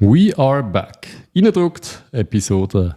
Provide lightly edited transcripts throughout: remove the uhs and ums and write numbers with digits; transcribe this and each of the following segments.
We are back. Reingedruckt, Episode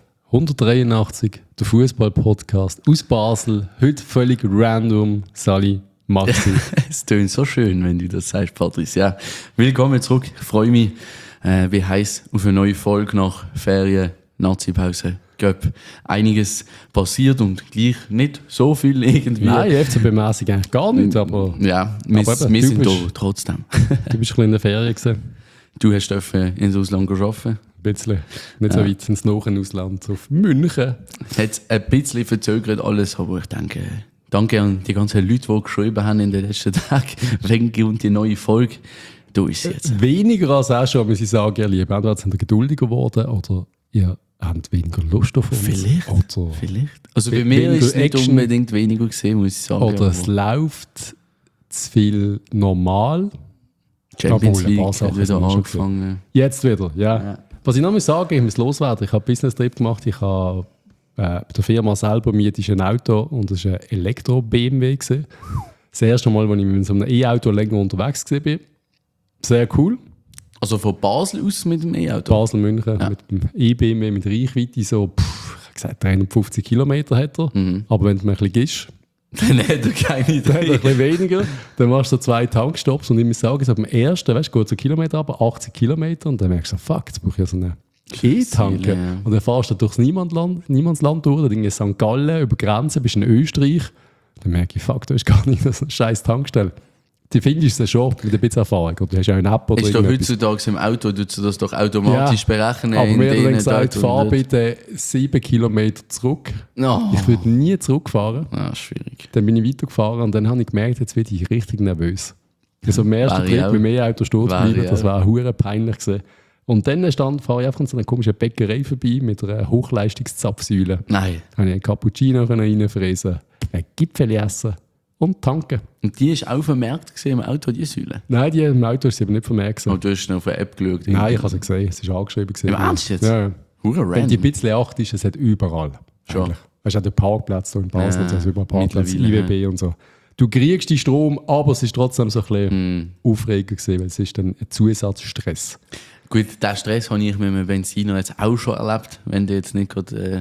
183, der Fußball-Podcast aus Basel. Heute völlig random. Sali, Maxi. Es tönt so schön, wenn du das sagst, Patrice. Ja, willkommen zurück. Ich freue mich, wie heiß auf eine neue Folge nach Ferien, Nazi-Pause. Ich glaube, einiges passiert und gleich nicht so viel irgendwie. Nein, FCB-mässig eigentlich gar nicht, aber... Ja, wir sind da trotzdem. Du bist ein bisschen in der Ferien gewesen. Du hast ins Ausland arbeiten. Ein bisschen. Nicht so weit ins nahe Ausland, auf München. Hat ein bisschen verzögert alles, aber ich denke, danke an die ganzen Leute, die geschrieben haben in den letzten Tagen wegen die neue Folge. Du ist jetzt. Weniger als auch schon, muss ich sagen, ihr Lieben. Entweder sind ihr geduldiger geworden oder ihr habt weniger Lust auf uns. Vielleicht. Oder Also bei mir ist es nicht unbedingt weniger gesehen, muss ich sagen. Oder es läuft zu viel normal. Champions League hat wieder angefangen. Jetzt wieder, ja. Was ich noch mal sagen, ich muss loswerden. Ich habe einen Business-Trip gemacht. Ich habe bei der Firma selber mietest ein Auto und das war ein Elektro-BMW. Das erste Mal, als ich mit so einem E-Auto länger unterwegs war. Sehr cool. Also von Basel aus mit dem E-Auto? Basel-München mit dem E-BMW mit Reichweite so, ich habe gesagt, 350 Kilometer hat er. Aber wenn du mir ein bisschen gibst, dann hat er keine Idee. Dann hat er ein bisschen weniger. Dann machst du so 2 Tankstops und ich muss sagen, so am ersten, weißt du, geht so Kilometer ab, 80 Kilometer und dann merkst du so, fuck, jetzt brauche ich ja so eine E-Tanke. Ja. Und dann fahrst du durchs Niemandsland durch, dann in St. Gallen, über Grenzen, bist in Österreich. Dann merke ich, fuck, du hast gar nicht so eine scheiß Tankstelle. Die findest du ja schon mit ein bisschen Erfahrung. Oder du hast ja eine App oder ist doch heutzutage im Auto, tust du das doch automatisch berechnen. Aber mir hat dann gesagt, fahr bitte 7 Kilometer zurück. Oh. Ich würde nie zurückfahren. Schwierig. Dann bin ich weitergefahren und dann habe ich gemerkt, jetzt werde ich richtig nervös. Also am ersten Trip mit mehr Auto stehen bleiben, das war hure peinlich gewesen. Und dann fahre ich einfach an so einer komischen Bäckerei vorbei mit einer Hochleistungszapfsäule. Nein. Da habe ich einen Cappuccino reinfräsen, ein Gipfel essen. Und tanken. Und die ist auch vermerkt im Auto, die Säule? Nein, die im Auto ist sie aber nicht vermerkt. Aber du hast noch auf eine App geschaut? Nein, ich habe sie gesehen. Es ist angeschrieben. Im Ernst jetzt? Ja. Wenn die ein bisschen acht ist, es hat überall. Schon. Weißt du, auch der Parkplatz hier in Basel, also überall Parkplatz, IWB und so. Du kriegst den Strom, aber es ist trotzdem so ein bisschen aufregend gewesen, weil es ist dann ein Zusatzstress. Gut, diesen Stress habe ich mit einem Benziner jetzt auch schon erlebt, wenn du jetzt nicht gerade,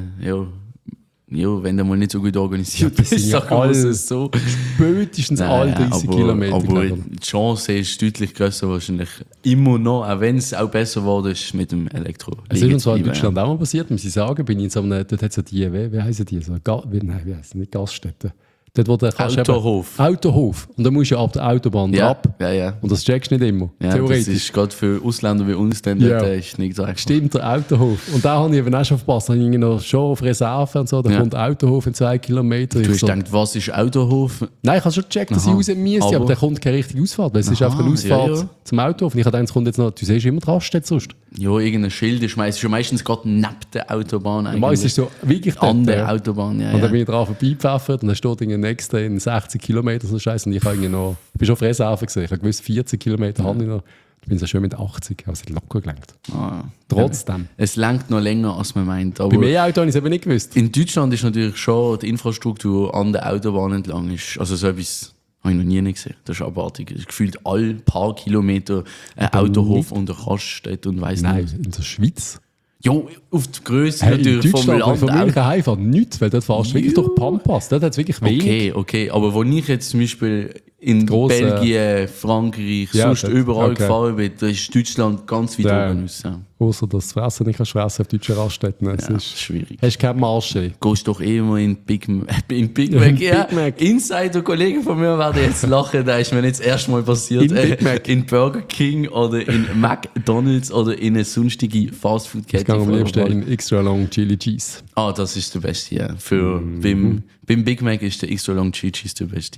wenn du mal nicht so gut organisiert bist, sag alles so. Spätestens alle 30 Kilometer. Aber die Chance ist deutlich grösser wahrscheinlich immer noch, auch wenn es auch besser geworden ist mit dem Elektro. Es ist uns zwar in Deutschland auch mal passiert, muss ich sagen, bin ich in so einem, dort hat es ja die, wie heissen die? So, wie heissen nicht Gaststätten? Dort, wo Autohof. Autohof. Und dann musst du ja ab der Autobahn ab. Ja. Und das checkst du nicht immer. Ja, theoretisch. Das ist gerade für Ausländer wie uns dann ist nicht so einfach. Stimmt, der Autohof. Und da habe ich eben auch schon verpasst. Da habe ich noch schon auf Reserve und so. Da kommt der Autohof in 2 Kilometern. Du hast gedacht, was ist Autohof? Nein, ich habe schon gecheckt, dass ich raus müsste, aber da kommt keine richtige Ausfahrt. Weil es ist einfach eine Ausfahrt zum Autohof. Und ich habe gedacht, es kommt jetzt noch, du siehst immer die Raststätte sonst. Ja, irgendein Schild ist meistens gerade neben der Autobahn. Es ist so wirklich an der Autobahn, Und dann bin ich dran vorbeigepfeffert und dann steht in nächsten in 60 Kilometer so Scheiße. Und ich habe noch, ich bin schon auf Reserve gesehen. Ich habe gewusst, 40 Kilometer habe ich noch. Ich bin so schön mit 80, aber es hat locker gelangt. Trotzdem. Es langt noch länger, als man meint. Aber beim E-Auto habe ich es eben nicht gewusst. In Deutschland ist natürlich schon die Infrastruktur an der Autobahn entlang. Also so etwas habe ich noch nie gesehen. Das ist abartig. Es ist gefühlt alle paar Kilometer ein Autohof und eine Raststätte und weiss nicht. Nein, in der Schweiz. Ja, auf die Größe natürlich vom Land. Von München heimfahrt nichts, weil dort fahrst du wirklich durch Pampas. Dort hat es wirklich wenig. Okay. Aber wo ich jetzt zum Beispiel in Belgien, Frankreich, sonst überall gefahren bin, da ist Deutschland ganz weit oben raus. Außer dass du Fressen nicht fressen auf deutschen Raststätten. Es ist schwierig. Hast keine Marge. Gehst doch immer in Big Mac. Ja, Insider-Kollegen von mir werden jetzt lachen, da ist mir nicht das erste Mal passiert. In Burger King oder in McDonalds oder in eine sonstige Fastfood-Kette. Ich gehe am liebsten in Extra Long Chili Cheese. Das ist der beste, ja. Beim Big Mac ist der Extra Long Chili Cheese der beste.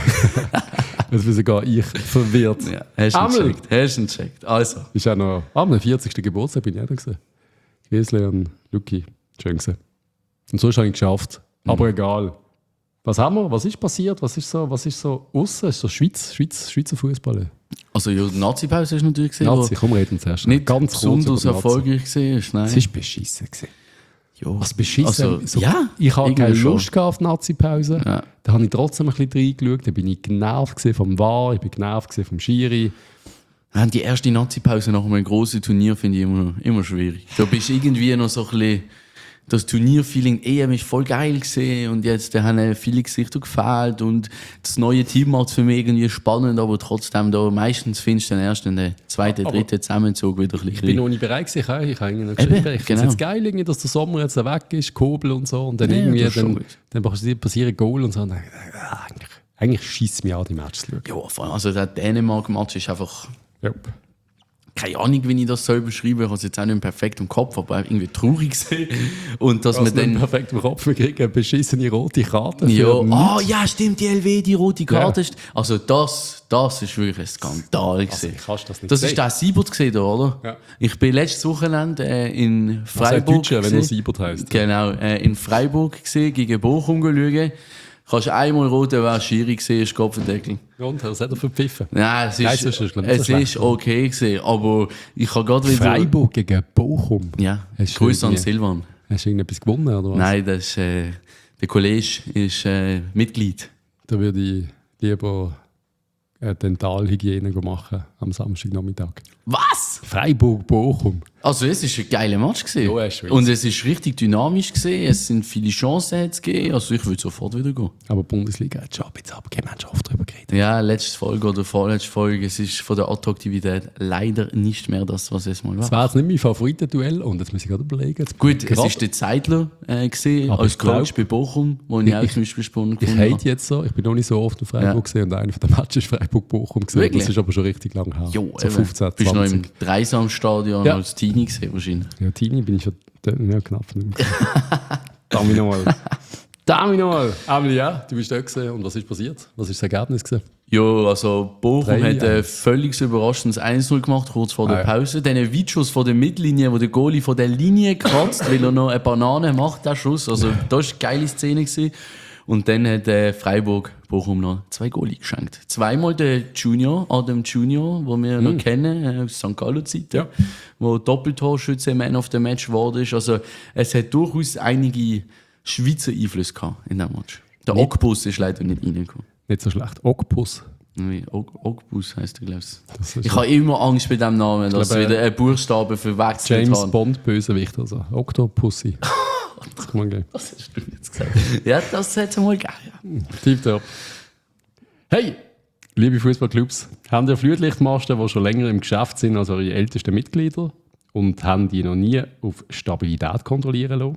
Jetzt bin sogar ich verwirrt. Ja, hast du ihn gecheckt. Also. Ist auch noch am 40. Geburtstag bin ich auch da gewesen. Griesle und Luki. Schön gewesen. Und so habe ich geschafft. Aber egal. Was haben wir? Was ist passiert? Was ist so aussen? Ist so Schweizer Fußball? Also die Nazi-Pause hast du natürlich gesehen. Nazi, komm, reden wir zuerst. Nicht ganz besonders erfolgreich gesehen. Es war beschissen gewesen. Ja. Was beschissen? Also, ja, ich hatte keine Lust auf die Nazi-Pause. Ja. Da habe ich trotzdem ein bisschen reingeschaut. Da bin ich genervt vom VAR, ich bin genervt vom Schiri. Die erste Nazi-Pause nach einem grossen Turnier finde ich immer schwierig. Da bist du irgendwie noch so ein bisschen, das Turnierfeeling, EM ist voll geil gesehen und jetzt da haben viele Gesichter gefehlt und das neue Team macht es für mich irgendwie spannend, aber trotzdem da meistens findest du dann erst in der zweiten, dritten Zusammenzug wieder ein bisschen. Ich bin noch nicht bereit gewesen, ich habe irgendwie noch geschrieben. Ich finde es jetzt geil, irgendwie, dass der Sommer jetzt weg ist, Kobel und so und dann irgendwie, dann passieren Goal und so und dann, eigentlich schießt mich an, die Matches zu schauen. Ja, also der Dänemark-Match ist einfach... Yep. Keine Ahnung, wie ich das soll beschreiben. Ich habe es jetzt auch nicht perfekt im Kopf, aber irgendwie traurig gesehen. Und dass man dann... perfekt im Kopf, wir kriegen eine beschissene rote Karte. Ja, stimmt, die LW, die rote Karte. Ja. Also das ist wirklich ein Skandal gewesen. Kannst das nicht das ist der Siebert gesehen, oder? Ja. Ich bin letztes Wochenende in Freiburg. Das ist wenn er Siebert heisst. Genau, in Freiburg gesehen, gegen Bochum schauen. Kannst einmal roten, wer Schiri gesehen ist, Kopfendeckel. Und, was hat er verpfiffen? Nein, es ist okay gewesen, aber ich habe gerade wieder... Freiburg gegen Bochum? Ja, Grüße an Silvan. Hast du irgendetwas gewonnen, oder was? Nein, das ist, der Kollege ist Mitglied. Da würde ich lieber Dentalhygiene machen am Samstagnachmittag. Was? Freiburg-Bochum. Also es war ein geiler Match gewesen. Ja, und es ist richtig dynamisch gewesen. Es sind viele Chancen gegeben. Also ich würde sofort wieder gehen. Aber die Bundesliga hat schon ein bisschen abgegeben. Wir haben schon oft darüber geredet. Ja, letzte Folge oder vorletzte Folge. Es ist von der Attraktivität leider nicht mehr das, was es mal war. Das war jetzt nicht mein Favoritenduell und jetzt muss ich gerade überlegen. Gut, es war der Zeidler als Coach bei Bochum, wo ich auch zum Beispiel spannend gefunden habe. Ich hate jetzt so. Ich bin noch nicht so oft in Freiburg gesehen und einer von den Matches ist Freiburg-Bochum gesehen. Wirklich? Das ist aber schon richtig lang her. Jo, so 15, 20. Bist du noch im Dreisamstadion als Teenie gesehen wahrscheinlich? Ja, Teenie bin ich schon knapp nicht mehr. Dami nochmal. Emily, ja, du bist da gesehen. Und was ist passiert? Was ist das Ergebnis gewesen? Ja, also Bochum hat ein völlig überraschendes 1-0 gemacht, kurz vor der Pause. Dann ein Weitschuss von der Mittellinie, wo der Goalie von der Linie kratzt, weil er noch eine Banane macht, der Schuss. Also das war eine geile Szene gewesen. Und dann hat Freiburg Bochum noch 2 Goalie geschenkt. Zweimal der Adam Junior, den wir noch kennen, aus St. Gallo-Zeit, der Doppeltorschütze, Man of the Match geworden ist. Also es hat durchaus einige Schweizer Einflüsse gehabt in diesem Match. Der Ogbus ist leider nicht reingekommen. Nicht so schlecht. Ogbus. Nein, Ogbus heisst er, glaube ich. Ich habe immer Angst bei diesem Namen, dass wieder ein Buchstabe verwechselt James Bond, Bösewicht, also Octopussy. Das kann man geben. Das hast du jetzt gesagt. Ja, das hätte es mal gegeben. Tipptopp. Hey, liebe Fußballclubs, haben ihr Flutlichtmasten, die schon länger im Geschäft sind als eure ältesten Mitglieder und haben die noch nie auf Stabilität kontrollieren lassen?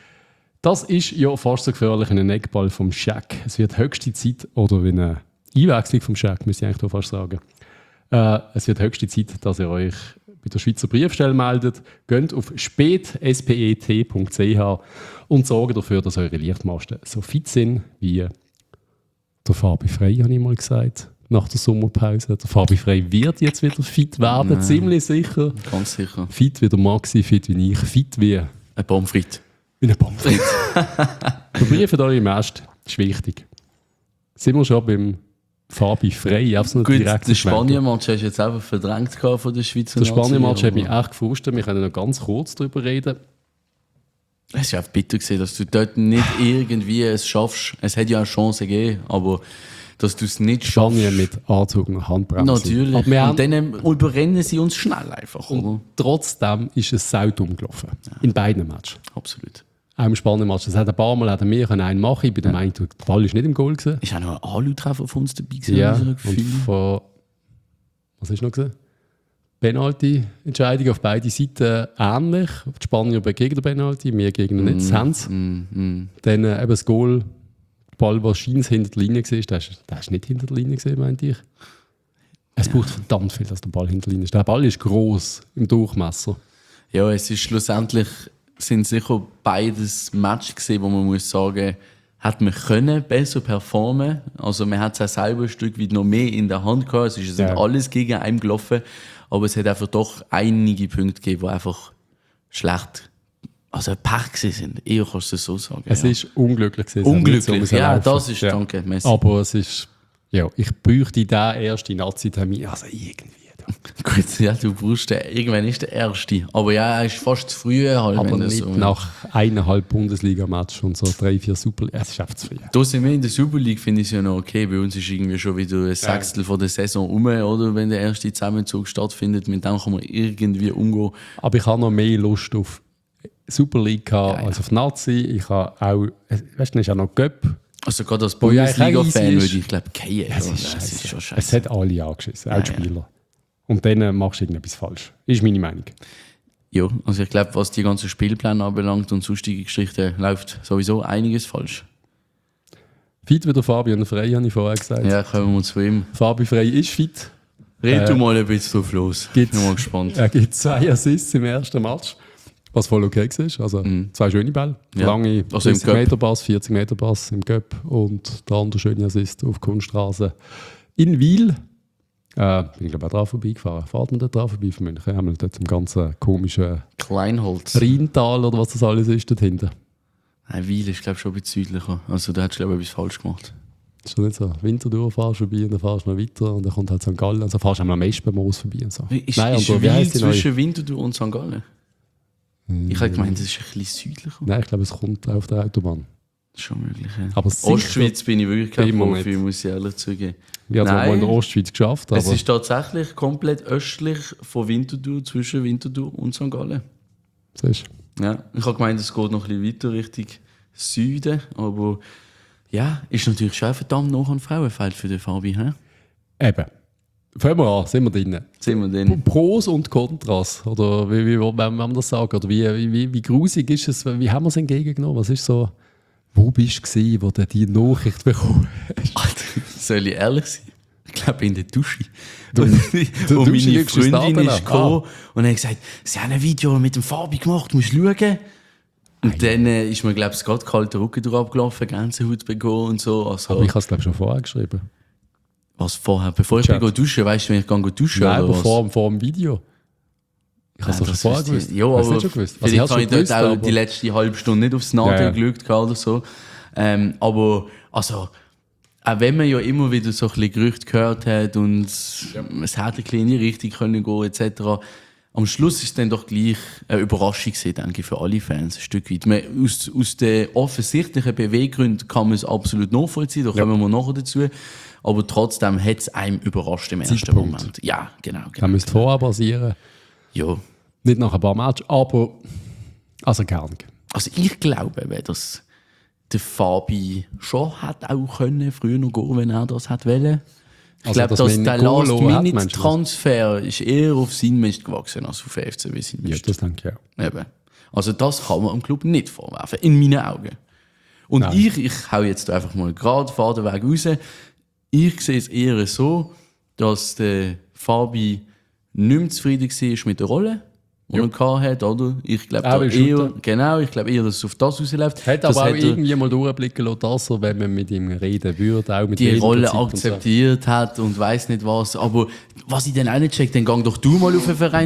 Das ist ja fast so gefährlich wie ein Eckball vom Shaq. Es wird höchste Zeit, oder wie eine Einwechslung vom Shaq, müsste ich eigentlich fast sagen. Es wird höchste Zeit, dass ihr euch bei der Schweizer Briefstelle meldet. Geht auf spet.ch und sorgt dafür, dass eure Lichtmasten so fit sind wie der Fabi Frey, habe ich mal gesagt, nach der Sommerpause. Der Fabi Frey wird jetzt wieder fit werden, ziemlich sicher. Ganz sicher. Fit wie der Maxi, fit wie ich, fit wie... Ein Pommes frites. Wie ein Pommes frites. Verbrieft eure Mäste, das ist wichtig. Sind wir schon beim Fabi Frey? Gut, der Spanien-Match hast du jetzt einfach verdrängt von der Schweizer Nazi. Der Spanien-Match hat mich echt gefrustet. Wir können noch ganz kurz darüber reden. Es ist einfach bitter gewesen, dass du dort nicht irgendwie es schaffst. Es hätte ja eine Chance gegeben, aber dass du es nicht schaffst. Spanien mit Anzug nach Handbremse. Natürlich. Und dann überrennen sie uns schnell einfach. Und trotzdem ist es sau dumm gelaufen. Ja. In beiden Matches. Absolut. Auch im Spanien-Match. Das hat ein paar Mal wir einen machen. Ich bin der Meinung, der Ball ist nicht im Goal gewesen. Ist auch noch ein Alu-Treffer von uns dabei gewesen? Ja, und von... Was ist noch gesehen? Penalty-Entscheidung auf beide Seiten ähnlich. Die Spanier gegen den Penalty, wir gegen den nicht. Dann eben das Goal, der Ball wahrscheinlich hinter der Linie war. Der ist nicht hinter der Linie gesehen, meinte ich. Es braucht verdammt viel, dass der Ball hinter der Linie ist. Der Ball ist gross im Durchmesser. Ja, es ist schlussendlich sind sicher beides Matches gewesen, wo man muss sagen, hat man können besser performen. Also man hat es auch selber ein Stück weit noch mehr in der Hand gehabt. Es ist alles gegen einen gelaufen. Aber es hat einfach doch einige Punkte gegeben, die einfach schlecht, also Pech gewesen sind. Eher kannst du es so sagen. Es ist unglücklich gewesen. Unglücklich, ja, das ist, danke, Messi. Aber es ist, ja, ich bräuchte den ersten Nazi-Termin, also irgendwie. Gut, ja, du brauchst irgendwann ist der Erste. Aber ja, er ist fast zu früh. Halt, Aber nicht so nach 1,5 Bundesliga-Match und so 3-4 Super. Es ist einfach zu früh. Da sind wir in der Super League, finde ich es ja noch okay. Bei uns ist irgendwie schon wieder ein Sechstel von der Saison rum, oder? Wenn der erste Zusammenzug stattfindet, mit dem kann man irgendwie umgehen. Aber ich habe noch mehr Lust auf Super League als auf Nazi. Ich habe auch, weißt du, ist auch noch Göpp. Also gerade als Wo ja Bundesliga-Fan ist- würde ich glaube, keinen. Es Das ist schon scheiße. scheiße. Es hat alle angeschissen, auch die Spieler. Und dann machst du irgendetwas falsch. Ist meine Meinung. Ja, also ich glaube, was die ganzen Spielpläne anbelangt und sonstige Geschichten, läuft sowieso einiges falsch. Fit wieder Fabian Frey, habe ich vorher gesagt. Ja, kommen wir zu ihm. Fabi Frey ist fit. Red du mal ein bisschen drauf los. Ich bin mal gespannt. Er gibt 2 Assists im ersten Match. Was voll okay war. Also 2 schöne Bälle. Ja. Lange Also im 30 Meter Pass, 40 Meter Pass im Göpp und der andere schöne Assist auf Kunststraße in Wil. Bin ich glaube auch dran vorbeigefahren. Fahrt man da dran vorbei von München? Haben wir dort im ganzen komischen Kleinholz. Rheintal oder was das alles ist dort hinten? Nein, Weil ist glaube ich schon ein bisschen südlicher. Also da hättest du glaube ich etwas falsch gemacht. Ist doch nicht so. Winterthur fahrst du vorbei und dann fahrst du noch weiter und dann kommt halt St. Gallen. Also fahrst du am Espenmoos vorbei und so. Ist und Wil heisst die neue? zwischen Winterthur und St. Gallen? Ich habe gemeint, das ist ein bisschen südlicher. Nein, ich glaube, es kommt auf der Autobahn. Schon möglich, ja. Aber sicher Ostschweiz bin ich wirklich kein immer Profi, nicht. muss ich ehrlich zugeben. Ich habe es Nein. mal in der Ostschweiz geschafft, aber Es ist tatsächlich komplett östlich von Winterthur, zwischen Winterthur und St. Gallen. siehst du. Ja, ich habe gemeint, es geht noch ein bisschen weiter Richtung Süden, aber ja, ist natürlich schon verdammt noch ein Frauenfeld für den Fabi. He? Eben. Fangen wir an, sind wir drin. Sehen wir den. Pros und Kontras, oder wie wollen wir das sagen? Oder wie grusig ist es, wie haben wir es entgegengenommen? Was ist so, wo bist du gewesen, wo du die Nachricht bekommen hast? Alter, soll ich ehrlich sein? Ich glaube in der Dusche. Du und Dusche meine liegst du Freundin Stapel ist an? gekommen und hat gesagt, sie haben ein Video mit dem Fabi gemacht, musst du schauen. Und dann ist mir, glaube ich, gerade kalter Rücken durch abgelaufen, Gänsehaut bekommen und so. Also, Aber ich habe es, glaube ich, schon vorher geschrieben. was vorher? Bevor ich Chat. gehe duschen, weißt du, wenn ich gehe duschen Nein, oder aber was? vor dem Video. Ich habe es doch schon das vorher wüsste ich- gewusst. Ja, Hast du aber nicht schon gewusst? Also, vielleicht ich habe habe ich schon dort gewusst, auch aber die letzte halbe Stunde nicht aufs Nadel Ja, ja. geschaut oder so. Aber, also, auch wenn man ja immer wieder so ein bisschen Gerüchte gehört hat und es hätte ein bisschen in die Richtung können gehen etc., am Schluss ist es dann doch gleich eine Überraschung gewesen, denke ich, für alle Fans, ein Stück weit. Aus den offensichtlichen Beweggründen kann man es absolut nachvollziehen, da kommen wir nachher dazu. Aber trotzdem hat es einem überrascht im ersten Zeitpunkt. Moment. Ja, genau. da müsste vorher passieren. Ja. Nicht nach ein paar Matches, aber also gerne. Also ich glaube, wenn das der Fabi schon hat auch können, früher noch gehen, wenn er das hat wollen. Ich Also, glaube, dass dass man der N'Golo hat, meinst du das? Last-Minute-Transfer ist eher auf sein Mist gewachsen als auf FC sein Ja, Mist. das denke ich auch. Eben. Also das kann man am Club nicht vorwerfen, in meinen Augen. Und Nein. ich hau jetzt einfach mal gerade Fadenweg raus. Ich sehe es eher so, dass der Fabi nicht mehr zufrieden war mit der Rolle, die er gehabt hat, oder? Ich glaube Er will eher, shooten. genau, ich glaube eher, dass es auf das rausläuft. Hat Das aber auch er irgendwie mal durchblicken lassen, dass er, wenn man mit ihm reden würde, auch mit die weniger Rolle Zeit und so. akzeptiert hat und weiß nicht was. Aber was ich dann auch nicht check, dann gang doch du mal auf den Verein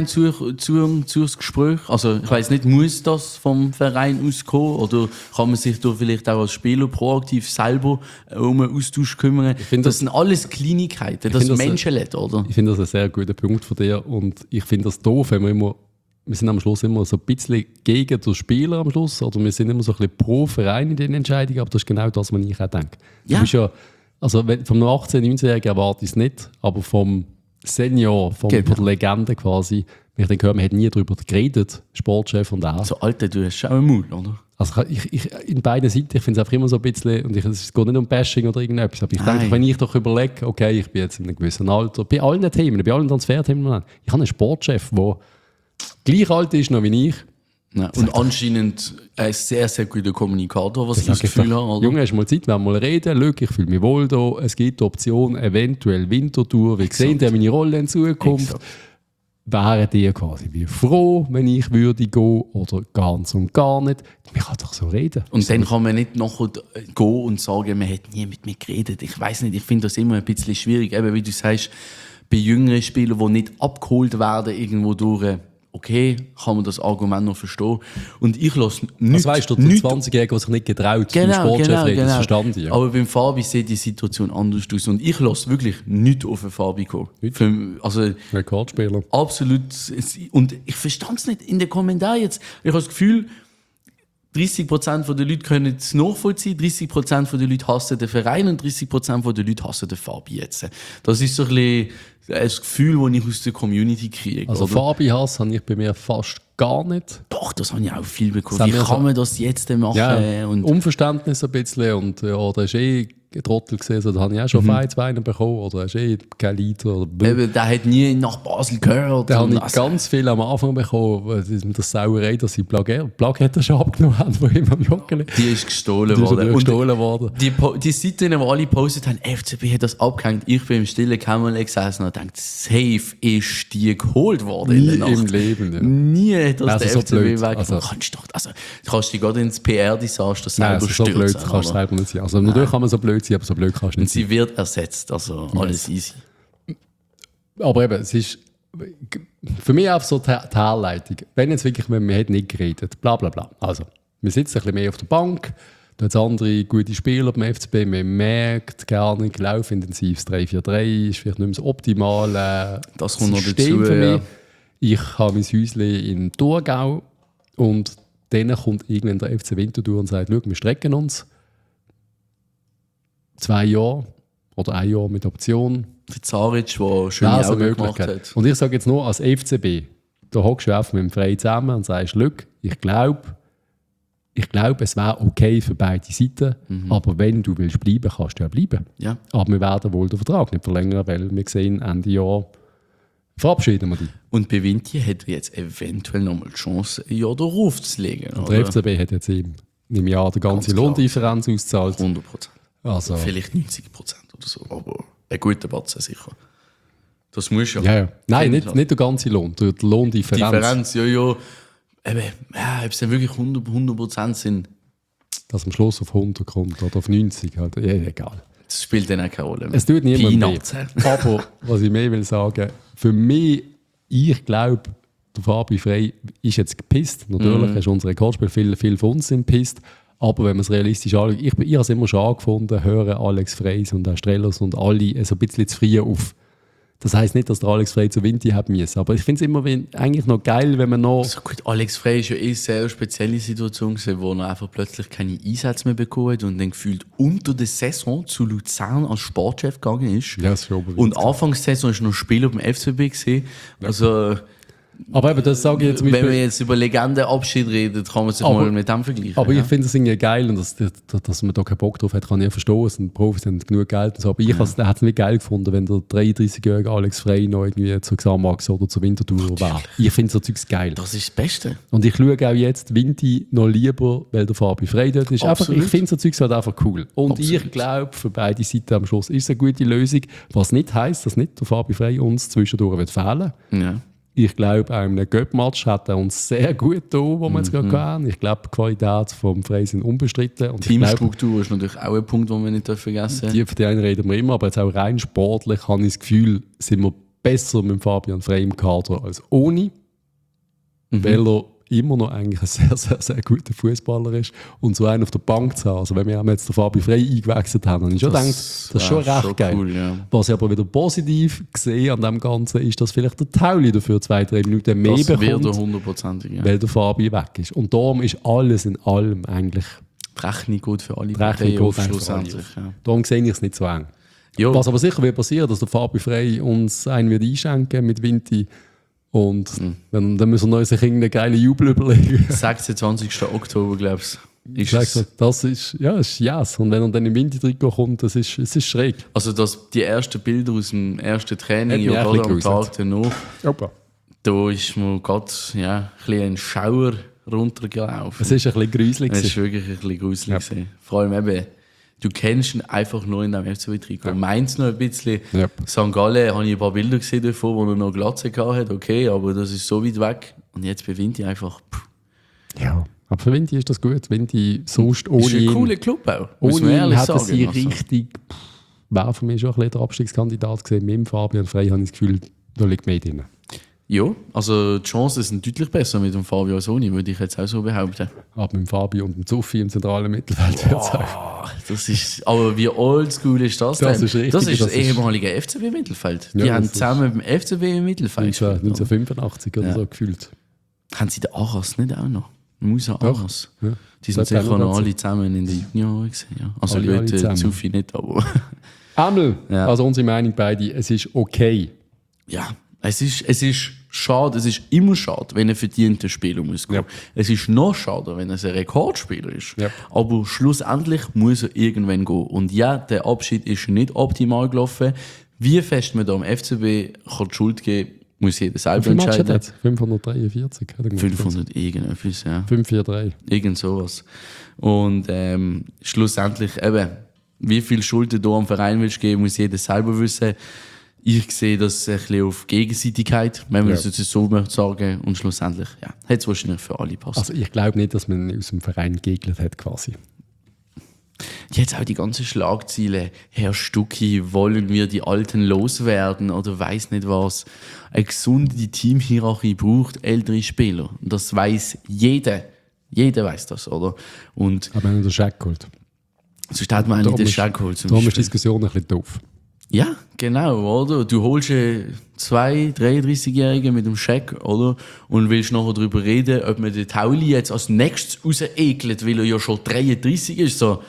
zu's Gespräch. Also ich weiß nicht, muss das vom Verein auskommen oder kann man sich da vielleicht auch als Spieler proaktiv selber um einen Austausch kümmern? finde, Das sind alles Kleinigkeiten, das finde, das- Menschenleben, oder? Ich finde das ein sehr guter Punkt von dir und ich finde das doof, wenn wir sind am Schluss immer so ein bisschen gegen den Spieler am Schluss oder wir sind immer so ein bisschen pro Verein in den Entscheidungen, aber das ist genau das, was ich auch denke. Ja. Du bist ja, also vom 18-, 19-Jährigen erwarte ich es nicht, aber vom Senior, Genau. von der Legende quasi, wenn ich dann höre, man hat nie darüber geredet, Sportchef und auch. Also Alter, du hast schon einen Mut, oder? Also ich in beiden Seiten, ich finde es einfach immer so ein bisschen, und es geht nicht um Bashing oder irgendetwas, aber ich Nein. denke, wenn ich doch überlege, okay, ich bin jetzt in einem gewissen Alter, bei allen Themen, bei allen Transferthemen, ich habe einen Sportchef, der gleich alt ist noch wie ich. Ja. Und anscheinend ein sehr, sehr guter Kommunikator, was ich das Sag ich Gefühl doch, habe, oder? Junge, hast du mal Zeit, wenn wir mal reden, schau, ich fühle mich wohl da, es gibt die Option, eventuell Winterthur, wie sehen die meine Rolle in Zukunft? Exakt. Wären die quasi wie froh, wenn ich würde gehen oder ganz und gar nicht? Man kann doch so reden. Und dann kann man nicht nachher gehen und sagen, man hat nie mit mir geredet. Ich weiß nicht, ich finde das immer ein bisschen schwierig. Eben, wie du sagst, bei jüngeren Spielern, die nicht abgeholt werden irgendwo durch okay, kann man das Argument noch verstehen. Und ich lasse nichts... Das weißt du, der 20-Jährige, der sich nicht getraut, mit Sportchef reden, das verstand ich. Ja. Aber beim Fabi sieht die Situation anders aus. Und ich lasse wirklich nichts auf den Fabi kommen. Also, Rekordspieler. Absolut. Und ich verstand es nicht in den Kommentaren jetzt. Ich habe das Gefühl, 30% der Leute können es nachvollziehen, 30% der Leute hassen den Verein und 30% der Leute hassen den Fabi jetzt. Das ist so ein bisschen das Gefühl, das ich aus der Community kriege. Also Fabi-Hass habe ich bei mir fast gar nicht. Doch, das habe ich auch viel bekommen. Wie kann man das jetzt machen? Ja, und Unverständnis ein bisschen und ja, da ist ein Trottel gesehen, so, da habe ich auch schon zwei bekommen oder hast kein Lied. Eben, der hat nie nach Basel gehört. Da habe ich ganz viel am Anfang bekommen, mit der Sauerei, dass sie Plaketten schon abgenommen haben von ihm am Joggeli. Die ist gestohlen worden. Die Seiten, die alle gepostet haben, FCB hat das abgehängt. Ich bin im stillen Kämmerlein gesessen und dachte, safe ist die geholt worden nie in der Nacht. Im Leben, ja. Nie hat das also der FCB weggenommen. Du kannst dich gerade ins PR-Desaster selber stürzen. So blöd kannst du selber nicht sein. Also natürlich kann man so blöd sein, aber so blöd kannst du nicht sein. Und sie wird ersetzt, also alles easy. Aber eben, es ist für mich auch so die Herleitung. Wenn jetzt wirklich, wir hätten nicht geredet, bla bla bla. Also, wir sitzen ein bisschen mehr auf der Bank, da hat es andere gute Spieler beim FCB, man merkt gar nicht, laufintensives 3-4-3 ist vielleicht nicht mehr so optimal. Das kommt noch System dazu, für mich. ja. Ich habe mein Häuschen in Thurgau und dann kommt irgendwann der FC Winterthur und sagt, schau, wir strecken uns 2 Jahre oder 1 Jahr mit Option. Für Zaric, der schöne Augen gemacht hat. Und ich sage jetzt nur als FCB, da hockst du einfach mit dem Frey zusammen und sagst, schau, ich glaube, es wäre okay für beide Seiten, aber wenn du willst bleiben, kannst du ja bleiben. Ja. Aber wir werden wohl den Vertrag nicht verlängern, weil wir sehen, Ende Jahr verabschieden wir dich. Und bei Vinti hat er jetzt eventuell nochmal die Chance, ein Jahr darauf zu legen. Und der FCB hat jetzt im Jahr die ganze Lohndifferenz ausgezahlt. 100%. Also. Vielleicht 90% oder so, aber ein guter Batzen sicher. Das muss ja. Ja. Nein, nicht der ganze Lohn, die Lohndifferenz. Differenz, ja. Eben, ob es dann wirklich 100% sind. Dass am Schluss auf 100 kommt oder auf 90, halt, ja, egal. Das spielt dann auch keine Rolle mehr. Es tut niemand Peanuts, mehr. Aber was ich mehr will sagen, für mich, ich glaube, der Fabi Frey ist jetzt gepisst. Natürlich ist unser Rekordspiel, viele von uns sind gepisst. Aber wenn man es realistisch anschaut, ich habe es immer schon angefunden, hören Alex Freys und auch Strelos und alle so ein bisschen zu früh auf. Das heisst nicht, dass der Alex Frey zu Vinti haben müssen. Aber ich finde es immer eigentlich noch geil, wenn man noch... So gut, Alex Frey ist ja eine sehr spezielle Situation gewesen, wo er einfach plötzlich keine Einsätze mehr bekommen hat und dann gefühlt unter der Saison zu Luzern als Sportchef gegangen ist. Ja, das ist und Anfangs der Saison ist noch Spieler beim FCB gesehen. Also... Aber eben, das sage ich jetzt Wenn wir jetzt über Legendenabschied reden, kann man sich mal mit dem vergleichen. Aber ich finde es irgendwie geil und dass man da keinen Bock drauf hat, kann ich ja verstehen. Es sind Profis, haben genug Geld und so. Aber ich hätte es nicht geil gefunden, wenn der 33-jährige Alex Frey noch irgendwie zu Xamax oder zu Winterthur wäre. Ich finde so Zeugs geil. Das ist das Beste. Und ich schaue auch jetzt Vinti noch lieber, weil der Fabi Frey dort ist. Einfach, ich finde so Zeugs halt einfach cool. Und Absolut. Ich glaube, für beide Seiten am Schluss ist es eine gute Lösung. Was nicht heisst, dass nicht der Fabi Frey uns zwischendurch wird fehlen. Ja. Ich glaube, auch in einem Göpp-Match hat er uns sehr gut getan, wo wir jetzt gerade hatten. Ich glaube, die Qualität vom Frey sind unbestritten. Und Teamstruktur ist natürlich auch ein Punkt, den wir nicht vergessen dürfen. Von den einen reden wir immer, aber jetzt auch rein sportlich habe ich das Gefühl, sind wir besser mit Fabian Frey im Kader als ohne, weil er immer noch eigentlich ein sehr, sehr, sehr guter Fußballer ist. Und so einen auf der Bank zu haben, also wenn wir jetzt den Fabi Frey eingewechselt haben, habe ich schon gedacht, das ist schon recht geil. Cool, ja. Was ich aber wieder positiv sehe an dem Ganzen, ist, dass vielleicht der Tauli dafür 2-3 Minuten mehr bekommt, weil der Fabi weg ist. Und darum ist alles in allem eigentlich die Rechnung gut für alle Parteien schlussendlich. Ja. Darum sehe ich es nicht so eng. Jo. Was aber sicher wird passieren, dass der Fabi Frey uns einen wird einschenken mit Vinti. Und dann müssen wir sich irgendeine geile Jubel überlegen. 26. Oktober, glaubst du? Das ist yes. Und wenn er dann im Wintertrikot kommt, es ist schräg. Also die ersten Bilder aus dem ersten Training, ja gerade am Tag danach, da ist mir gerade ein Schauer runtergelaufen. Es ist ein bisschen gruselig. Es ist wirklich ein bisschen gruselig. Ja. Vor allem eben, du kennst ihn einfach nur in diesem FCB-Trikot. Mainz noch ein bisschen. Ja. St. Gallen habe ich ein paar Bilder gesehen davon, wo er noch Glatze hatte. Okay, aber das ist so weit weg. Und jetzt bei Vinti einfach... Ja, aber für Vinti ist das gut. Vinti sonst ohne ihn... Ist ein cooler Club auch. Ohne ihn hätte sie richtig... Wäre für mich schon ein bisschen der Abstiegskandidat gesehen. Mit dem Fabian Frey habe ich das Gefühl, da liegt mehr drin. Ja, also die Chancen sind deutlich besser mit dem Fabio als ohne, würde ich jetzt auch so behaupten. Aber mit dem Fabio und dem Zuffi im zentralen Mittelfeld wird's auch. Das ist, aber wie oldschool ist das denn? Das ist richtig, das ist das das ist- ehemalige FCB-Mittelfeld. Die Ja, haben das ist- zusammen mit dem FCB im Mittelfeld gespielt. 1985 oder so gefühlt. Haben sie den Aras nicht auch noch? Musa Doch. Aras. Ja. Die sind Das hat sicher auch noch noch alle zusammen in den Junioren gewesen. Ja. Also Alle gut, zusammen. Zufi nicht, aber Amel, Ja. also unsere Meinung beide, es ist okay. ja, es ist schade, es ist immer schade, wenn ein verdienter Spieler muss gehen. Ja. Es ist noch schade, wenn es ein Rekordspieler ist. Ja. Aber schlussendlich muss er irgendwann gehen. Und ja, der Abschied ist nicht optimal gelaufen. Wie fest man da am FCB kann die Schuld geben, muss jeder Wie selber viel Match hat entscheiden. er jetzt? 543. Hat er gemacht. 500 irgendetwas, ja. 543. Irgend sowas. Und schlussendlich eben, wie viel Schuld du am Verein willst geben, muss jeder selber wissen. Ich sehe das ein bisschen auf Gegenseitigkeit, wenn man Ja. das jetzt so möchte sagen. Und schlussendlich, ja, hat es wahrscheinlich für alle passt. Also ich glaube nicht, dass man ihn aus dem Verein gegelt hat quasi. Jetzt auch die ganzen Schlagziele. Herr Stucki, wollen wir die Alten loswerden oder weiß nicht was. Eine gesunde Teamhierarchie braucht ältere Spieler. Und das weiß jeder. Jeder weiß das, oder? Und Aber wir haben den Scheck geholt. sonst hat man eigentlich den Scheck geholt. zum Darum ist die Beispiel. Diskussion ein bisschen doof. Ja, genau, oder? Du holst einen 33-Jährigen mit dem Scheck, oder? Und willst nachher darüber reden, ob man den Tauli jetzt als nächstes rausekelt, weil er ja schon 33 ist. So,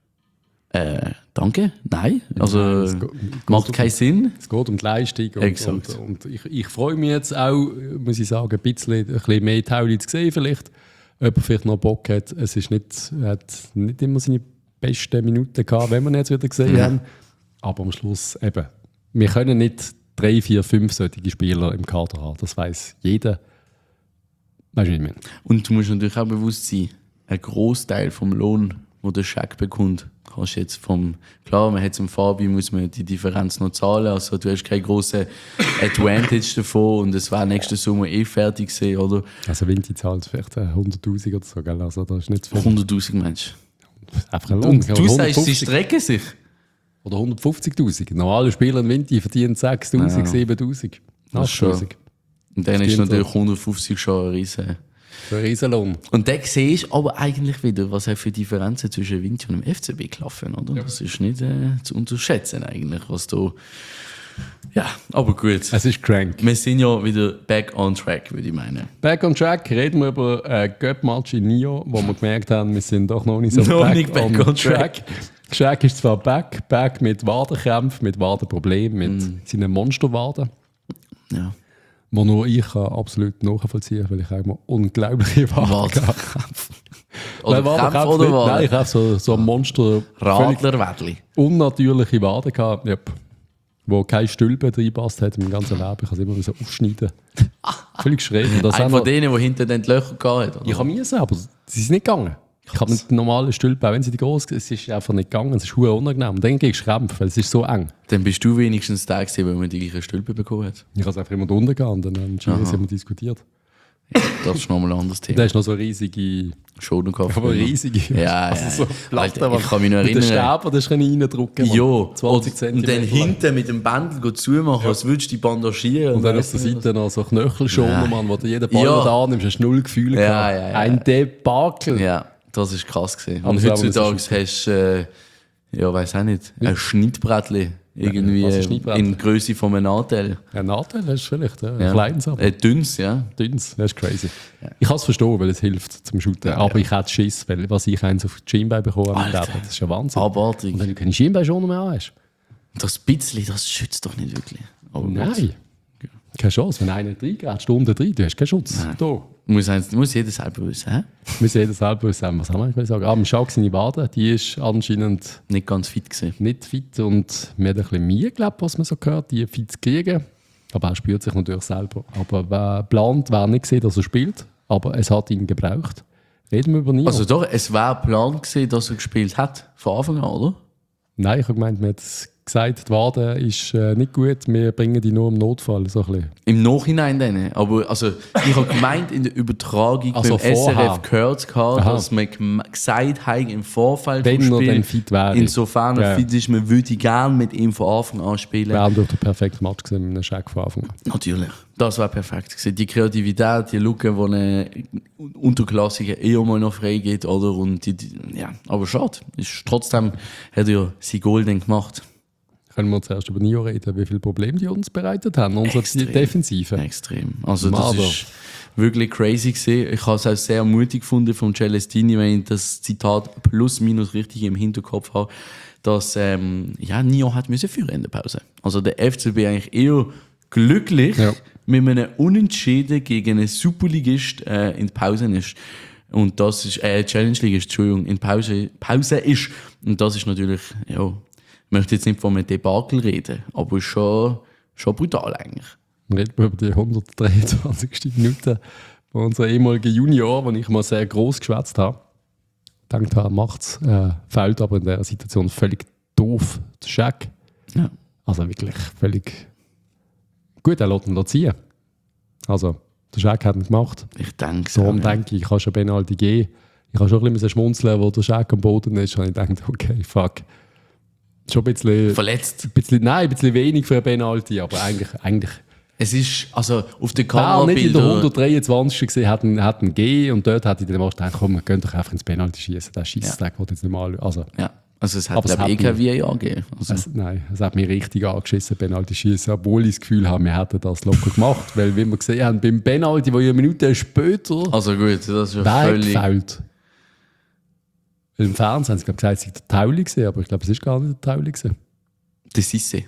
danke? Nein. Also, Nein, es geht macht um- keinen Sinn. Es geht um die Leistung. Exakt. Und ich freue mich jetzt auch, muss ich sagen, ein bisschen mehr Tauli zu sehen vielleicht. Ob er vielleicht noch Bock hat. Es ist nicht, er hat nicht immer seine besten Minuten gehabt, wenn wir ihn jetzt wieder gesehen Ja. haben. Aber am Schluss eben, wir können nicht 3, 4, 5 solche Spieler im Kader haben. Das weiß jeder. Weißt du, wie ich meine? Und du musst natürlich auch bewusst sein, ein Großteil vom Lohn, den der Scheck bekommt, kannst du jetzt klar, man hat zum Fabi, muss man die Differenz noch zahlen, also du hast keinen grossen Advantage davon und es wäre nächste Sommer fertig gewesen, oder? Also Vinti zahlt vielleicht 100'000 oder so, gell? Also das ist nicht zu viel. 100'000 Menschen. Einfach ein Lohn. Und du sagst, sie strecken sich. Oder 150'000. Normale Spieler in Vinti verdienen 6'000, Ja. 7'000. Das ist schon. 8'000. Und dann ist Stimmt natürlich auch. 150 schon ein riesen. Für einen Riesenlohn. Und dann siehst du aber eigentlich wieder, was auch für Differenzen zwischen Vinci und dem FCB klaffen, oder? Das ist nicht zu unterschätzen eigentlich, was da... Ja, aber gut. Es ist crank. Wir sind ja wieder back on track, würde ich meinen. Back on track, reden wir über Göpp-Match in Nio, wo wir gemerkt haben, wir sind doch noch nicht so Noch back, nicht back on track. Shaq ist zwar back mit Wadenkämpfen, mit Wadenproblemen, mit seinen Monsterwaden, Ja. wo nur ich kann absolut nachvollziehen kann, weil ich auch immer unglaubliche Waden habe. Wadenkampf. Oder Nein, Kampf Wadenkämpfe oder nicht. Waden? Nein, ich habe so ein Monster, völlig Radlerwädli. unnatürliche Waden gehabt, yep. Wo kein Stülpe reingepasst hat in meinem ganzen Leben. Ich habe es immer so aufschneiden. Völlig schräg. Und das Einer haben von wir- denen, der hinter den Löchern gehabt hat. Ich habe müssen, aber sie sind nicht gegangen. Ich habe mit normalen Stülpen, auch wenn sie die groß sind, es ist einfach nicht gegangen. Es ist verdammt unangenehm. Und dann kriegst du Krämpfe, weil es ist so eng. Dann bist du wenigstens der gewesen, weil man die gleichen Stülpen bekommen hat. Ich habe es einfach immer da unten gegangen und dann haben wir diskutiert. Das ist nochmal ein anderes Da Thema. ist noch so riesige, Schulden gehabt. aber riesige. Ja, also ja. so Platten, Alter, ich kann mich noch mit den erinnern. Stäben, das können reindrücken. Ja, 20 und cm. dann hinten mit dem Bändel zumachen, als würdest du die bandagieren. Und dann auf der Seite noch so Knöchelschoner, Ja. Mann, wo du jeden Ball, Ja. den du annimmst, hast du null Gefühle Ja, gehabt. ja, ja. Ein Debakel. Ja, das ist krass gewesen. Aber Und es ist aber heutzutage nicht hast du, ja, weiß auch nicht, ein Schnittbrettli irgendwie was ist Schnittbrettli? in Größe von einem Nadel. Ein Nachteil hast du vielleicht, ein Ja. kleines, aber Dünnes, ja. dünnes. Das ist crazy. Ich kann es verstehen, weil es hilft zum Shooten. Aber ich hätte Schiss, weil was ich eins auf die Schienbein bekommen habe, Alter. das ist ja Wahnsinn. Abartig. Und wenn du keine Schienbeinschoner mehr hast. Das bisschen, das schützt doch nicht wirklich. Aber gut. Nein. Keine Chance. Wenn einer reingeht, Stunde drin, du hast keinen Schutz. Da. Muss jeder selber wissen, hä? Wir sehen das selber wissen. Was haben wir eigentlich sagen? Am Schalk seine Wade, die ist anscheinend Nicht ganz fit gewesen. nicht fit und mir hat ein bisschen Mühe geglaubt, was man so gehört, die fit zu kriegen. Aber er spürt sich natürlich selber. Aber wer plant, wer nicht gesehen, dass er spielt. Aber es hat ihn gebraucht. Reden wir über Nio. Also doch, es war Plan gewesen, dass er gespielt hat, von Anfang an, oder? Nein, ich habe gemeint, man hat es gesagt, die Wade ist nicht gut, wir bringen die nur im Notfall. So ein bisschen. Im Nachhinein dann. Aber also, ich habe gemeint, in der Übertragung Also beim vorher. SRF gehört es, dass man gesagt hat, im Vorfeld Wenn vom er Spiel, dann fit wäre. insofern er Ja. fit ist, man würde gerne mit ihm von Anfang an spielen. Wäre durch den perfekten Match gesehen mit einem Scheck von Anfang an. Natürlich. Das war perfekt gewesen. Die Kreativität, die Lücke, die ein Unterklassiker eher mal noch freigeht, oder? Und ja, aber schade. Ist trotzdem hat er ja sein Goal dann gemacht. Können wir zuerst über Nio reden, wie viele Probleme die uns bereitet haben, unsere Extrem. Defensive. Extrem. Also das Marder. ist wirklich crazy gewesen. Ich habe es auch sehr mutig gefunden von Celestini, wenn ich das Zitat plus minus richtig im Hinterkopf habe, dass Nio hat müssen führen in der Pause. Also der FCB eigentlich eher glücklich mit einem Unentschieden gegen einen Superligist in die Pause ist. Und das ist Challenge League, Entschuldigung, in Pause ist. Und das ist natürlich, ja, ich möchte jetzt nicht von einem Debakel reden, aber ist schon brutal eigentlich. Reden wir über die 123. Minute von unserem ehemaligen Junior, wo ich mal sehr gross geschwätzt habe. Ich denke, er macht es, fällt aber in dieser Situation völlig doof, der Scheck. Ja. Also wirklich völlig gut, er lässt ihn da ziehen. Also, der Scheck hat ihn gemacht. Ich denke Darum denke ich kann schon Penalty geben. Ich habe schon ein bisschen schmunzeln, wo der Scheck am Boden ist. Und ich dachte, okay, fuck. Schon ein bisschen... Verletzt. Ein bisschen wenig für eine Penalty, aber eigentlich Es ist, also auf den wer nicht in der Kamerabilder... 123. gesehen hat einen G und dort hat ich dann gedacht, komm, wir gehen doch einfach ins Penalty schießen. Der Scheisstag wird jetzt nicht mal... Also, Ja, also es Aber hat, es glaube ich, hat kein VAR gegeben. Also, es hat mich richtig angeschissen, Penalty schießen, obwohl ich das Gefühl habe, wir hätten das locker gemacht. Weil, wie wir gesehen haben, beim Penalty, wo eine Minute später also gut, das ist ja völlig... weggefällt. Im Fernsehen haben sie gesagt, es sei der Tauli gewesen, aber ich glaube, es ist gar nicht der Tauli gewesen. Der Sisse.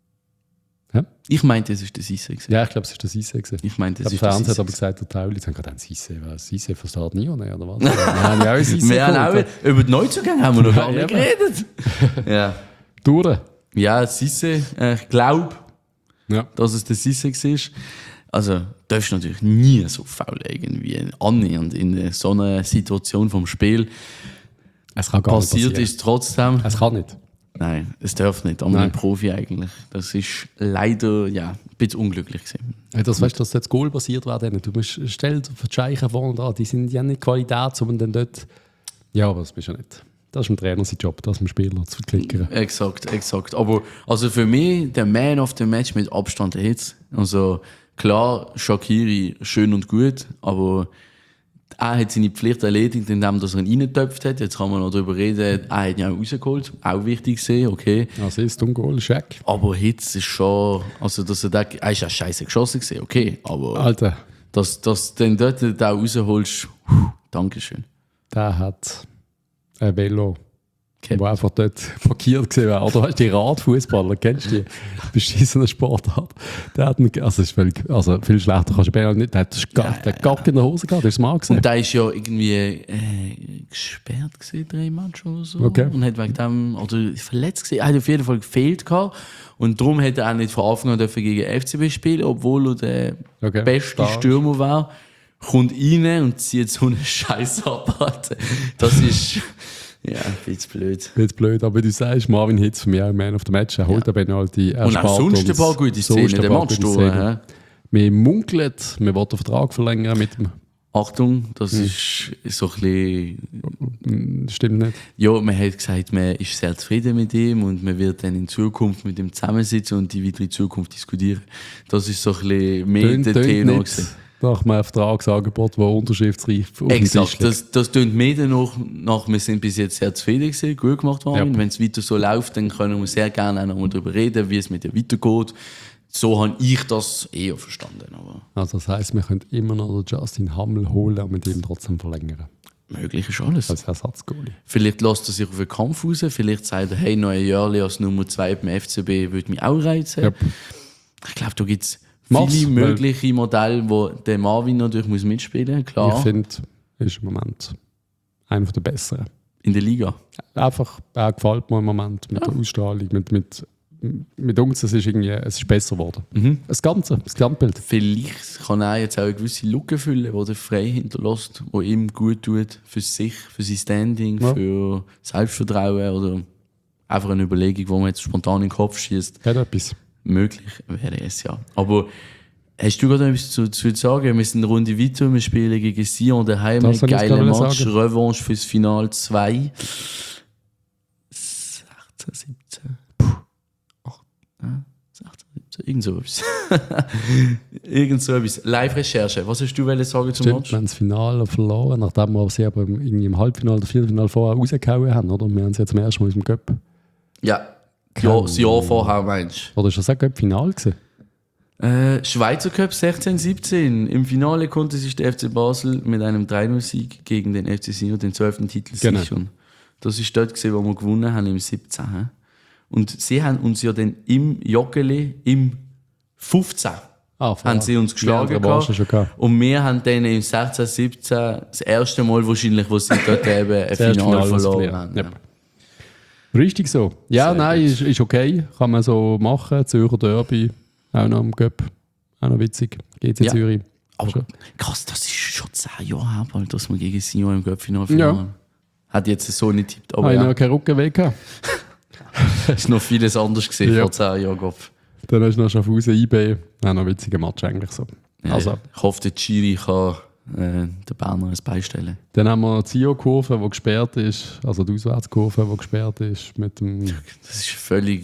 Ja? Ich meinte, es ist der Sisse gewesen. Ja, ich glaube, es ist der Sisse gewesen. Ich meinte, es Der ist der Fernsehen hat Sisse. aber gesagt, der Tauli. Sie haben gerade Sisse. Sisse versteht nie, oder was? Wir haben ja auch Sisse Wir haben gefunden. auch, über die Neuzugänge haben wir noch gar Ja, nicht eben. geredet. Ja. Durch. Ja, Sisse, ich glaube, Ja. dass es der Sisse war. Also, darfst du natürlich nie so faul irgendwie annähernd in so einer Situation vom Spiel. Es kann gar nicht Passiert passieren. ist trotzdem. Es kann nicht. Nein, es darf nicht. Aber Nein. ein Profi eigentlich. Das ist leider ja, ein bisschen unglücklich gewesen. Ja, das weißt du, dass das Goal basiert war. Du musst stell dir die Scheichen vorne dran. Die sind ja nicht Qualität, um dann dort. Ja, aber das bist du ja nicht. Das ist dem Trainer sein Job, das dem Spieler zu verklickern. Exakt. Aber also für mich, der Man of the Match mit Abstand der Hits. Also klar, Shaqiri schön und gut, aber er hat seine Pflicht erledigt, indem er ihn reingetöpft hat. Jetzt kann man noch darüber reden, er hat ihn auch rausgeholt. Auch wichtig gesehen, okay. Also ist ein Goal, Scheck. Aber Hitz ist schon, also dass er ist ja scheiße geschossen gesehen, okay. Aber Alter, dass du den dort auch rausholst, Dankeschön. der hat ein Velo, Okay. wo einfach dort parkiert gesehen war. Oder weißt du, die Radfußballer, kennst du die? Beschissene Sportart. Der hat einen, also, ist völlig, also viel schlechter kannst du Bär nicht. Der hat Gack in der Hose gehabt, hast du es mal gesehen? Und der ist ja irgendwie gesperrt gewesen, 3 Matches oder so. Okay. Und hat wegen dem, oder verletzt gewesen, er hat auf jeden Fall gefehlt gehabt. Und darum hätte er auch nicht von Anfang an dürfen gegen FCB spielen, obwohl er der beste stark. Stürmer war. Kommt rein und zieht so eine Scheiße ab. Das ist, ja, ein bisschen blöd. Jetzt blöd, aber du sagst, Marvin Hitz für mich auch Man of the Match. Er holt den Penalty. Und auch sonst ein paar gute Szenen, der macht durch. Wir munkeln, wir wollen den Vertrag verlängern mit dem. Achtung, das ist so ein bisschen... Stimmt nicht. Ja, man hat gesagt, man ist sehr zufrieden mit ihm und man wird dann in Zukunft mit ihm zusammensitzen und die wieder in Zukunft diskutieren. Das ist so ein bisschen mehr der Tenor gewesen. Nach einem Vertragsangebot, das unterschriftsreich auf dem Tisch Exakt, liegt. das tönt mehr danach, wir sind bis jetzt sehr zufrieden gewesen, gut gemacht worden. Ja. Wenn es weiter so läuft, dann können wir sehr gerne auch noch mal darüber reden, wie es mit dir weitergeht. So habe ich das eher verstanden. Aber Also das heisst, wir können immer noch den Justin Hammel holen und mit ihm trotzdem verlängern. möglich ist alles. Als Ersatzgoalie. Vielleicht lässt er sich auf den Kampf raus, vielleicht sagt er, hey, noch ein Jahr als Nummer 2 beim FCB würde mich auch reizen. Yep. Ich glaube, da gibt es Mach's, viele mögliche Modelle, wo der Marvin natürlich muss mitspielen muss, klar, Ich finde, er ist im Moment einer der Besseren. in der Liga. Einfach, er gefällt mir im Moment mit der Ausstrahlung, mit uns, es ist irgendwie, es ist besser geworden. Das Gesamtbild. Vielleicht kann er jetzt auch eine gewisse Lücke füllen, die er frei hinterlässt, die ihm gut tut, für sich, für sein Standing, Ja. für Selbstvertrauen oder einfach eine Überlegung, wo man jetzt spontan in den Kopf schießt. Hat etwas. Möglich wäre es, ja. Aber hast du gerade noch etwas zu sagen? Wir sind eine Runde weiter, wir spielen gegen Sion daheim, ein geiler Match, Revanche fürs Final 2. 16, 17, 18, 16, 17, irgend so etwas. Irgend so etwas. Live-Recherche, was hast du sagen zum Match? Wir haben das Finale verloren, nachdem wir sie aber irgendwie im Halbfinale oder Viertelfinale vorher rausgehauen haben, oder? Wir haben sie ja zum ersten Mal aus dem Cup. Ja, das Jahr vorher meinst du? Oder ist das auch Cup-Final gewesen? Schweizer Cup 16-17. Im Finale konnte sich der FC Basel mit einem 3-0-Sieg gegen den FC Sion den 12. Titel sichern. Das ist dort gewesen, wo wir gewonnen haben im 17. Und sie haben uns ja dann im Joggeli im 15. Haben sie uns geschlagen gehabt. Und wir haben dann im 16, 17 das erste Mal wahrscheinlich, wo sie dort eben ein Finale verloren haben. Ja. Richtig so. Ja, nein, ist okay. Kann man so machen. Zürcher Derby, auch noch im Cup. Auch noch witzig. GC Zürich. Aber krass, das ist schon 10 Jahre her, dass wir gegen Sion im Cup-Finale verloren haben. Hat jetzt so nicht getippt. Aber ich noch keinen Rückenweg gehabt. Es war noch vieles anders gesehen vor 10 Jahren. Dann hast du noch Schaffhausen IB. Auch noch ein witziger Match eigentlich so. Ja, also, ich hoffe, der Chiri kann den Berner ein beistellen. Dann haben wir die Zio-Kurve, die gesperrt ist. Also die Auswärtskurve, die gesperrt ist. Mit dem das ist völlig...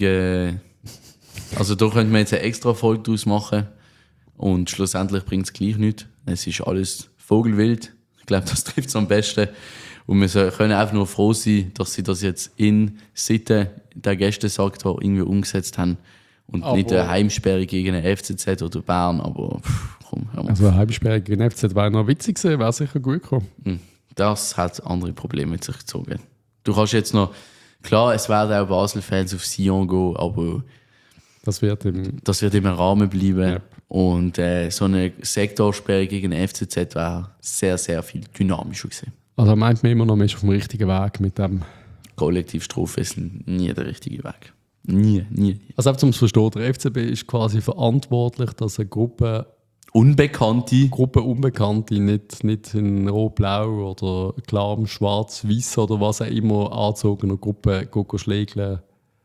also da könnte man jetzt eine extra Folge draus machen. Und schlussendlich bringt es gleich nichts. Es ist alles vogelwild. Ich glaube, das trifft es am besten. Und wir können einfach nur froh sein, dass sie das jetzt in Sitten der Gästesack da irgendwie umgesetzt haben. Und nicht eine Heimsperre gegen eine FCZ oder Bern, aber komm, hör mal. Also eine Heimsperre gegen eine FCZ wäre noch witzig gewesen, wäre sicher gut gekommen. Das hat andere Probleme mit sich gezogen. Du kannst jetzt noch, klar, es werden auch Basel-Fans auf Sion gehen, aber das wird im Rahmen bleiben. Ja. Und so eine Sektorsperre gegen eine FCZ wäre sehr, sehr viel dynamischer gewesen. Also meint man immer noch, man ist auf dem richtigen Weg mit dem? Kollektivstrafe ist nie der richtige Weg. Nie. Also einfach, um es zu verstehen, der FCB ist quasi verantwortlich, dass eine Gruppe Unbekannte, nicht in Rot-Blau oder klar Schwarz-Weiß oder was auch immer angezogener Gruppe schlägeln,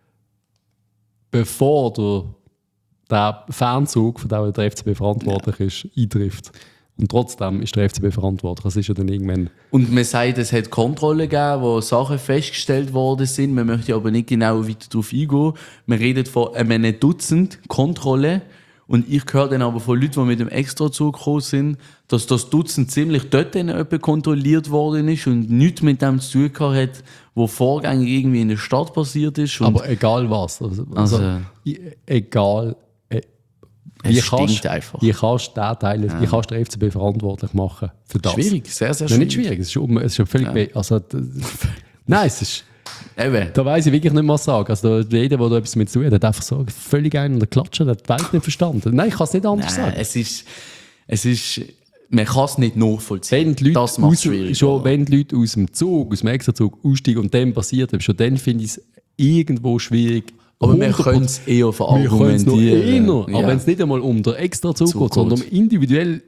bevor der Fernzug, von dem der FCB verantwortlich ist, eintrifft. Und trotzdem ist der FCB verantwortlich. Das ist ja dann irgendwann... Und man sagt, es hat Kontrollen gegeben, wo Sachen festgestellt worden sind. Man möchte aber nicht genau weiter darauf eingehen. Man redet von einem Dutzend Kontrollen. Und ich höre dann aber von Leuten, die mit dem Extrazug gekommen sind, dass das Dutzend ziemlich dort dann kontrolliert worden ist und nichts mit dem zu tun gehabt hat, wo vorgängig irgendwie in der Stadt passiert ist. Und aber egal was. Egal... Wie kannst du den FCB verantwortlich machen für das? Schwierig, sehr, sehr schwierig. Nicht schwierig, es ist schon völlig... Also, nein, es ist... Eben. Da weiss ich wirklich nicht, was sagen. Also jeder, der da etwas mit zu hat, hat einfach so völlig einen und klatschen, der hat die Welt nicht verstanden. Nein, ich kann es nicht anders sagen. Es ist... Man kann es nicht nachvollziehen. Das macht es schwierig. Schon wenn die Leute aus dem Extrazug aussteigen und dem passiert, schon dann finde ich es irgendwo schwierig. Aber wir können es eher verargumentieren. Aber wenn es nicht einmal um den Extrazug geht, sondern um individuell...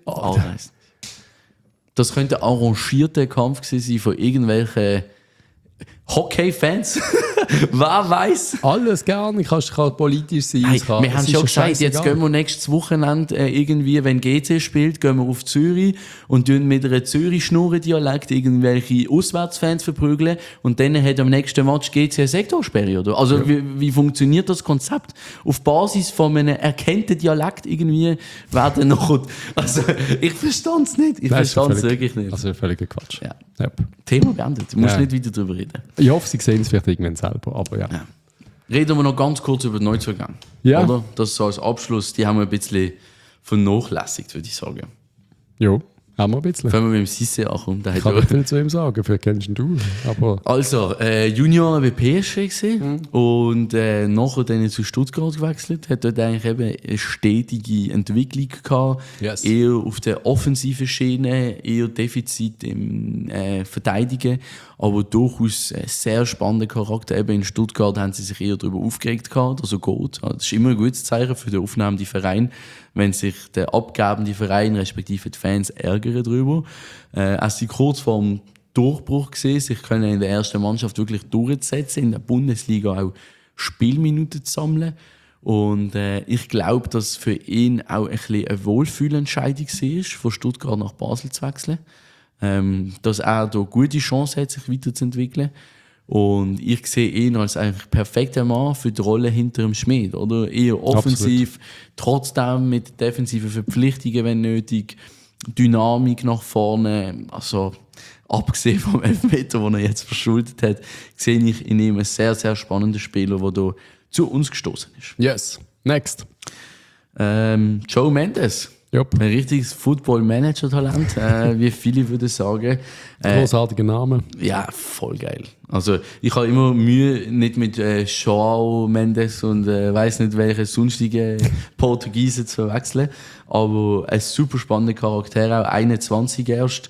Das könnte ein arrangierter Kampf gewesen sein von irgendwelchen Hockey-Fans. Wer weiß? Alles gerne. Kann politisch sein. Hey, wir haben schon gesagt, jetzt gehen wir nächstes Wochenende irgendwie, wenn GC spielt, gehen wir auf Zürich und mit einer Zürich-Schnurren-Dialekt irgendwelche Auswärtsfans verprügeln und dann hat am nächsten Match GC eine Sektorsperre, oder? Also wie funktioniert das Konzept? Auf Basis von einem erkannten Dialekt irgendwie werden noch... Also ich verstehe es nicht. Ich verstehe es wirklich nicht. Also völliger Quatsch. Ja. Yep. Thema beendet. Du musst nicht weiter darüber reden. Ich hoffe, sie sehen es vielleicht irgendwann selber, aber ja. Reden wir noch ganz kurz über den Neuzugänge. Ja. Oder? Das so als Abschluss, die haben wir ein bisschen vernachlässigt, würde ich sagen. Jo, haben wir ein bisschen. Fangen wir mit dem Sisse an. Ich kann nicht viel zu ihm sagen, vielleicht kennst ihn du. Aber also, Junior bei PSG gesehen und nachher dann zu Stuttgart gewechselt. Hat dort eigentlich eben eine stetige Entwicklung gehabt. Yes. Eher auf der offensiven Schiene, eher Defizit im Verteidigen. Aber durchaus ein sehr spannender Charakter. Eben in Stuttgart haben sie sich eher darüber aufgeregt gehabt, dass er geht. Das ist immer ein gutes Zeichen für den aufnehmenden Verein, wenn sich der abgebende Verein respektive die Fans ärgern darüber. Als sie kurz vor dem Durchbruch gesehen, sich können in der ersten Mannschaft wirklich durchzusetzen, in der Bundesliga auch Spielminuten zu sammeln. Und ich glaube, dass für ihn auch ein bisschen eine Wohlfühlentscheidung war, von Stuttgart nach Basel zu wechseln. Dass er da gute Chance hat, sich weiterzuentwickeln. Und ich sehe ihn als eigentlich perfekter Mann für die Rolle hinter dem Schmied. Oder? Eher offensiv, trotzdem mit defensiven Verpflichtungen, wenn nötig, Dynamik nach vorne. Also, abgesehen vom Elfmeter, den er jetzt verschuldet hat, sehe ich in ihm einen sehr, sehr spannenden Spieler, der hier zu uns gestoßen ist. Yes. Next. Joe Mendes. Yep. Ein richtiges Football-Manager-Talent, wie viele würden sagen. Großartiger Name. Ja, voll geil. Also ich habe immer Mühe, nicht mit João Mendes und weiß nicht welche sonstigen Portugiesen zu verwechseln, aber ein super spannender Charakter, auch 21 erst.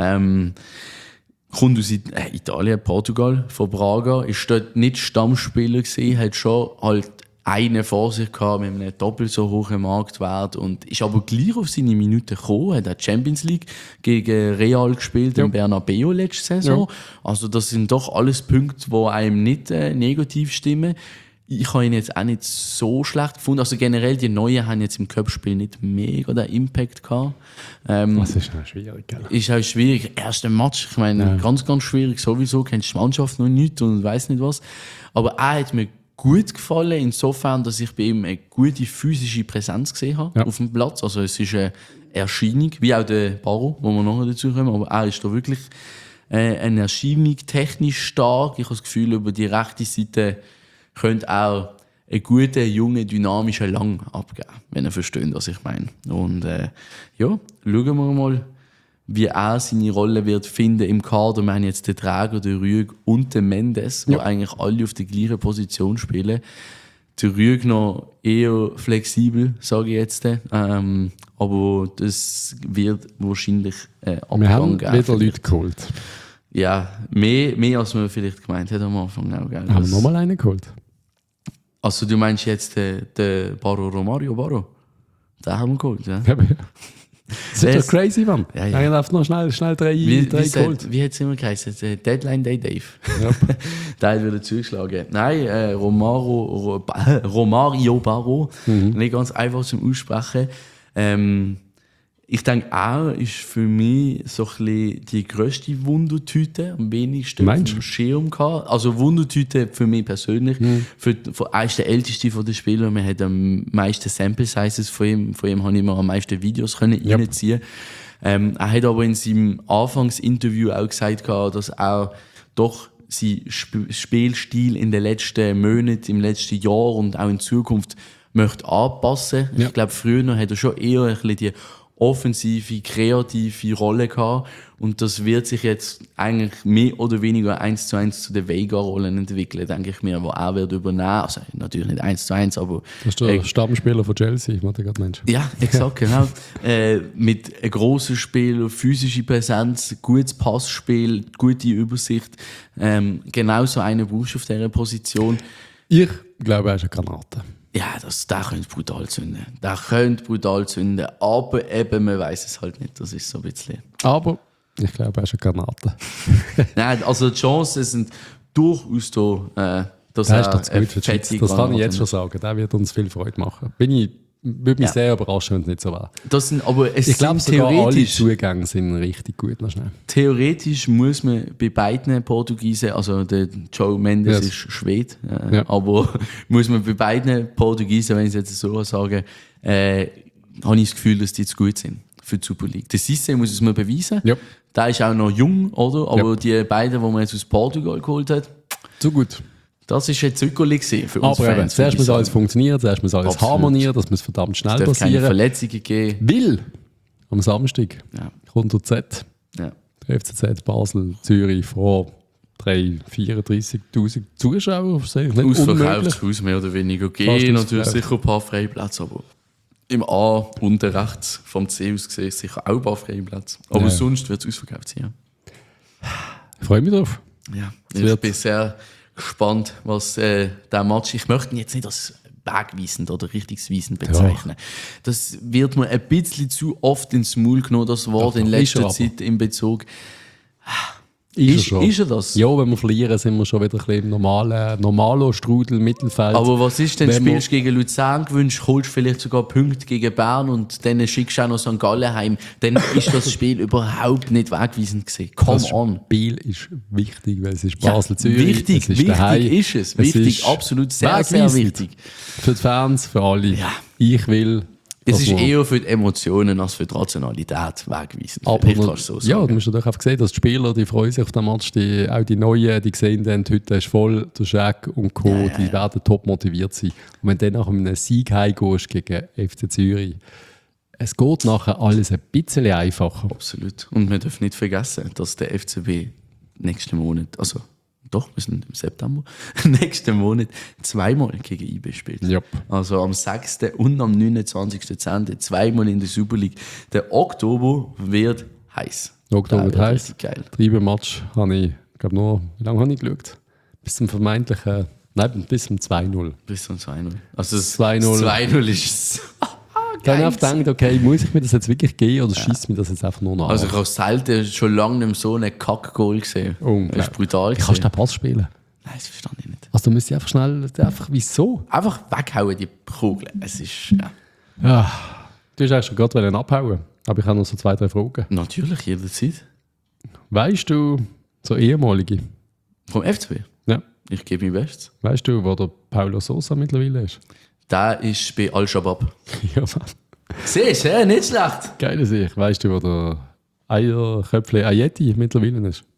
Kommt aus Italien, Portugal, von Braga, ist dort nicht Stammspieler gewesen, hat schon halt einen vor sich gehabt mit einem doppelt so hohen Marktwert und ist aber gleich auf seine Minuten gekommen, hat auch Champions League gegen Real gespielt, im Bernabeu letzte Saison. Ja. Also das sind doch alles Punkte, die einem nicht negativ stimmen. Ich habe ihn jetzt auch nicht so schlecht gefunden. Also generell, die Neuen haben jetzt im Cup-Spiel nicht mega den Impact gehabt. Das ist auch schwierig, gell? Ist auch schwierig. Erster Match, ich meine, ganz, ganz schwierig. Sowieso kennst du die Mannschaft noch nicht und weiss nicht was. Aber er hat mir gut gefallen, insofern, dass ich bei ihm eine gute physische Präsenz gesehen habe auf dem Platz. Also es ist eine Erscheinung, wie auch der Barrow, wo wir nachher dazu kommen, aber er ist da wirklich eine Erscheinung, technisch stark. Ich habe das Gefühl, über die rechte Seite könnte auch einen guten, jungen, dynamischen Lang abgeben, wenn ihr versteht, was ich meine. Und schauen wir mal, wie er seine Rolle wird finden im Kader. Wir haben jetzt den Träger, den Rüegg und den Mendes, die eigentlich alle auf der gleichen Position spielen. Der Rüegg noch eher flexibel, sage ich jetzt. Aber das wird wahrscheinlich Abgang geben. Wir haben wieder Leute geholt. Ja, mehr als man vielleicht gemeint hat am Anfang. Auch, gell? Haben wir nochmal einen geholt? Also du meinst jetzt den Romario Barrow? Den haben wir geholt, ja? Das ist doch crazy, Mann. Ja. Er darf noch schnell drei geholt. Wie hat es immer geheißen? Deadline Day Dave. Yep. Der hat wieder zugeschlagen. Nein, Romario Barrow. Nicht ganz einfach zum Aussprechen. Ich denke auch, ist für mich so ein bisschen die grösste Wundertüte, am wenigsten auf dem Schirm gehabt. Also Wundertüte für mich persönlich. Er ist der älteste von den Spielern. Man hat am meisten Sample Sizes von ihm. Von ihm habe ich immer am meisten Videos reinziehen. Er hat aber in seinem Anfangsinterview auch gesagt, dass er doch sein Spielstil in den letzten Monaten, im letzten Jahr und auch in Zukunft möchte anpassen. Ich glaube, früher hat er schon eher ein bisschen die offensive, kreative Rolle gehabt. Und das wird sich jetzt eigentlich mehr oder weniger 1:1 zu den Vega-Rollen entwickeln, denke ich mir, wo er wird übernehmen. Also natürlich nicht 1:1, aber... Das ist der Stammspieler von Chelsea, ich wollte gerade Mensch. Ja, exakt, genau. Mit einem grossen Spiel, physische Präsenz, gutes Passspiel, gute Übersicht. Genauso einen brauchst du auf dieser Position. Ich glaube, er ist eine Granate. Ja, der könnte brutal zünden. Aber eben, man weiß es halt nicht. Das ist so ein bisschen... Aber ich glaube, er ist eine Granate. Nein, also die Chancen sind durchaus da, dass er ist gut für die Schweiz. Das kann ich jetzt schon sagen. Der wird uns viel Freude machen. Würde mich sehr überraschen, wenn es nicht so wäre. Ich glaube, sogar alle Zugänge sind richtig gut. Noch schnell. Theoretisch muss man bei beiden Portugiesen, also der Joe Mendes ist Schwede, aber muss man bei beiden Portugiesen, wenn ich es jetzt so sage, habe ich das Gefühl, dass die zu gut sind für die Super League. Der Cisse muss es mir beweisen. Ja. Der ist auch noch jung, oder? Aber die beiden, die man jetzt aus Portugal geholt hat, zu gut. Das war ein Zückerli für uns aber Fans. Zuerst muss alles funktionieren, zuerst muss alles harmonieren, das muss verdammt schnell passieren. Es darf keine Verletzungen geben. Weil am Samstag kommt der Z. Ja. Der FCZ Basel, Zürich vor 34'000 Zuschauer. Ausverkauftes Haus mehr oder weniger. Gehen natürlich sicher ein paar Freiplätze, aber im A unten rechts vom C aus gesehen sicher auch ein paar Freiplätze. Aber sonst wird es ausverkauft sein. Ich freue mich drauf. Ja, ich bin sehr gespannt, was der Match... Ich möchte ihn jetzt nicht als wegweisend oder richtungsweisend bezeichnen. Ja. Das wird mir ein bisschen zu oft ins Maul genommen, das Wort in letzter Zeit in Bezug... Ist er das? Ja, wenn wir verlieren, sind wir schon wieder ein bisschen im Normalo-Strudel, Mittelfeld. Aber was ist denn, spielst du gegen Luzern gewünscht, holst vielleicht sogar Punkte gegen Bern und dann schickst du auch noch St. Gallen heim, dann ist das Spiel überhaupt nicht wegweisend gewesen. Come on. Das Spiel ist wichtig, weil es ist Basel-Zürich. Wichtig, wichtig ist es. Wichtig, absolut sehr, sehr wichtig. Für die Fans, für alle. Ja. Ich will... Es ist eher für die Emotionen als für die Rationalität wegweisend. Aber so ja, du musst natürlich einfach sehen, dass die Spieler, die freuen sich auf den Match, auch die Neuen, die sehen dann, heute ist voll der Schäck und Co., die werden top motiviert sein. Und wenn du dann nach einem Sieg heimgehst gegen FC Zürich, es geht nachher alles ein bisschen einfacher. Absolut. Und wir dürfen nicht vergessen, dass der FCB nächsten Monat, also doch, wir sind im September, nächsten Monat zweimal gegen IB spielt. Yep. Also am 6. und am 29.10. zweimal in der Super League. Der Oktober wird heiß. Der Oktober wird heiß. Geil. Match habe ich glaube nur, wie lange habe ich geschaut? Bis zum vermeintlichen, nein, bis zum 2-0. Bis zum 2-0. Also das 2-0. 2-0 ist dann habe ich gedacht, okay, muss ich mir das jetzt wirklich geben oder schießt mir das jetzt einfach nur nach? Also ich habe selten schon lange nicht mehr so einen Kack-Goal gesehen. Das ist brutal. Kannst du den Pass spielen? Nein, das verstehe ich nicht. Also du musst einfach schnell, wieso? Einfach weghauen, die Kugel. Es ist, ja. Du hast eigentlich schon gerade abhauen, aber ich habe noch so 2, 3 Fragen. Natürlich, jederzeit. Weißt du, so ehemalige? Vom FCB? Ja. Ich gebe mein Bestes. Weißt du, wo der Paulo Sosa mittlerweile ist? Der ist bei Al-Shabaab. Ja, Mann. Siehst du, nicht schlecht. Geile Sicht. Weißt du, wo der Eierköpfle Ayeti mittlerweile ist?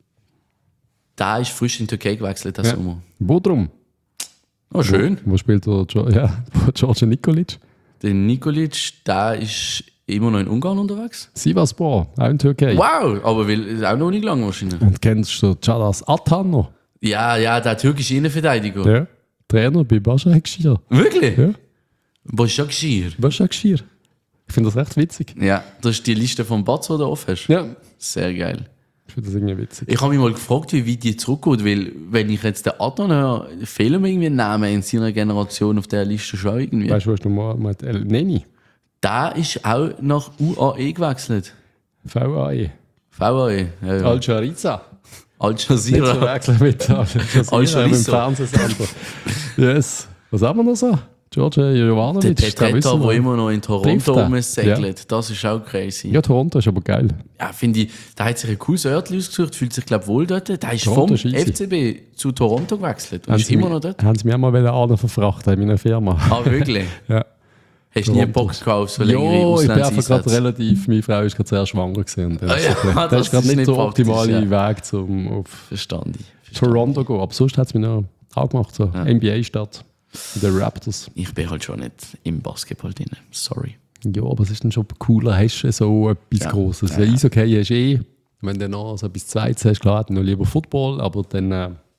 Der ist frisch in die Türkei gewechselt, das Sommer. Bodrum. Oh, schön. Wo spielt der George Nikolic? Der Nikolic, der ist immer noch in Ungarn unterwegs. Sivasspor, auch in Türkei. Wow, aber auch noch nicht lange wahrscheinlich. Und kennst du Cadas Atan noch? Ja, der türkische Innenverteidiger. Ja. Trainer bei Başakşehir. Wirklich? Ja. Başakşehir. Başakşehir. Ich finde das recht witzig. Ja, das ist die Liste von Batz, die du offen hast. Ja. Sehr geil. Ich finde das irgendwie witzig. Ich habe mich mal gefragt, wie weit die zurückgeht, weil, wenn ich jetzt den Adnan höre, fehlen mir irgendwie Namen in seiner Generation auf der Liste schon irgendwie. Weißt du, was du mal El Neni? Der ist auch nach UAE gewechselt. VAE. VAE, ja. Al-Jariza. Al Nicht zu Jazeera. verwechseln mit Al-Jazira im Fernsehsender. Yes. Was haben wir noch so? George Der Jovanovic. Petretta, der immer noch in Toronto Trifft rumsegelt, das ist auch crazy. Ja, Toronto ist aber geil. Ja, finde ich, der hat sich ein cooles Örtchen ausgesucht, fühlt sich, glaube ich, wohl dort. Der ist Toronto vom ist easy. FCB zu Toronto gewechselt und ist immer noch dort. Haben sie mir mal einen verfrachtet in meiner Firma. Ah, wirklich? Ja. Hast du nie Bock gehabt auf so längere Ja, ich bin einfach gerade Auslandseinsätze? relativ, meine Frau ist gerade sehr schwanger gewesen. Das ja, das ist gerade nicht so praktisch, optimale ja. Weg, um auf Verstand ich. Toronto zu gehen. Aber sonst hat es mich noch angemacht, so NBA-Stadt. Die Raptors. Ich bin halt schon nicht im Basketball drin. Sorry. Ja, aber es ist dann schon cooler, hast du so etwas Grosses. Weil Eishockey hast du wenn du noch so etwas Zweites hast, klar, dann noch lieber Football, aber dann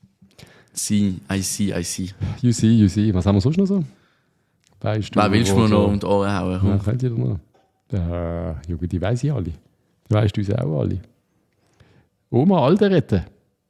I see. you see. Was haben wir sonst noch so? Weißt du, Wer willst du wo mir so- noch um die Ohren hauen? Ja, kennt ihr noch? Ja, die weiss ich alle. Die weisst du uns auch alle. Oma Alderette.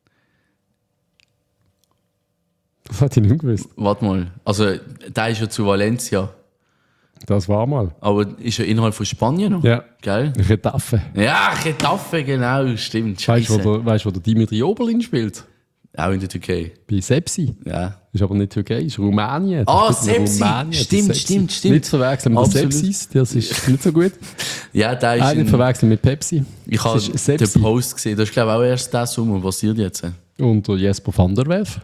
Das hat ich nicht gewusst. Warte mal. Also, der ist ja zu Valencia. Das war mal. Aber ist ja innerhalb von Spanien noch. Ja. Gell? Retafe. Ja, Getafe, genau. Stimmt. Weißt du, Scheiße. wo der Dimitri Oberlin spielt? Auch in der Türkei. Bei Sepsi. Ja. Ist aber nicht Türkei, ist Rumänien. Ah, Das spielt in Sepsi. Rumänien, das Stimmt, Sepsi. stimmt. Nicht zu verwechseln mit der Absolut. Sepsis, das ist nicht so gut. Ja, der ist Auch nicht verwechseln mit Pepsi. Ich Das habe ist den Sepsi. Post gesehen. Das ist, glaube ich, auch erst diesen Sommer passiert jetzt. Und der Jesper van der Werf.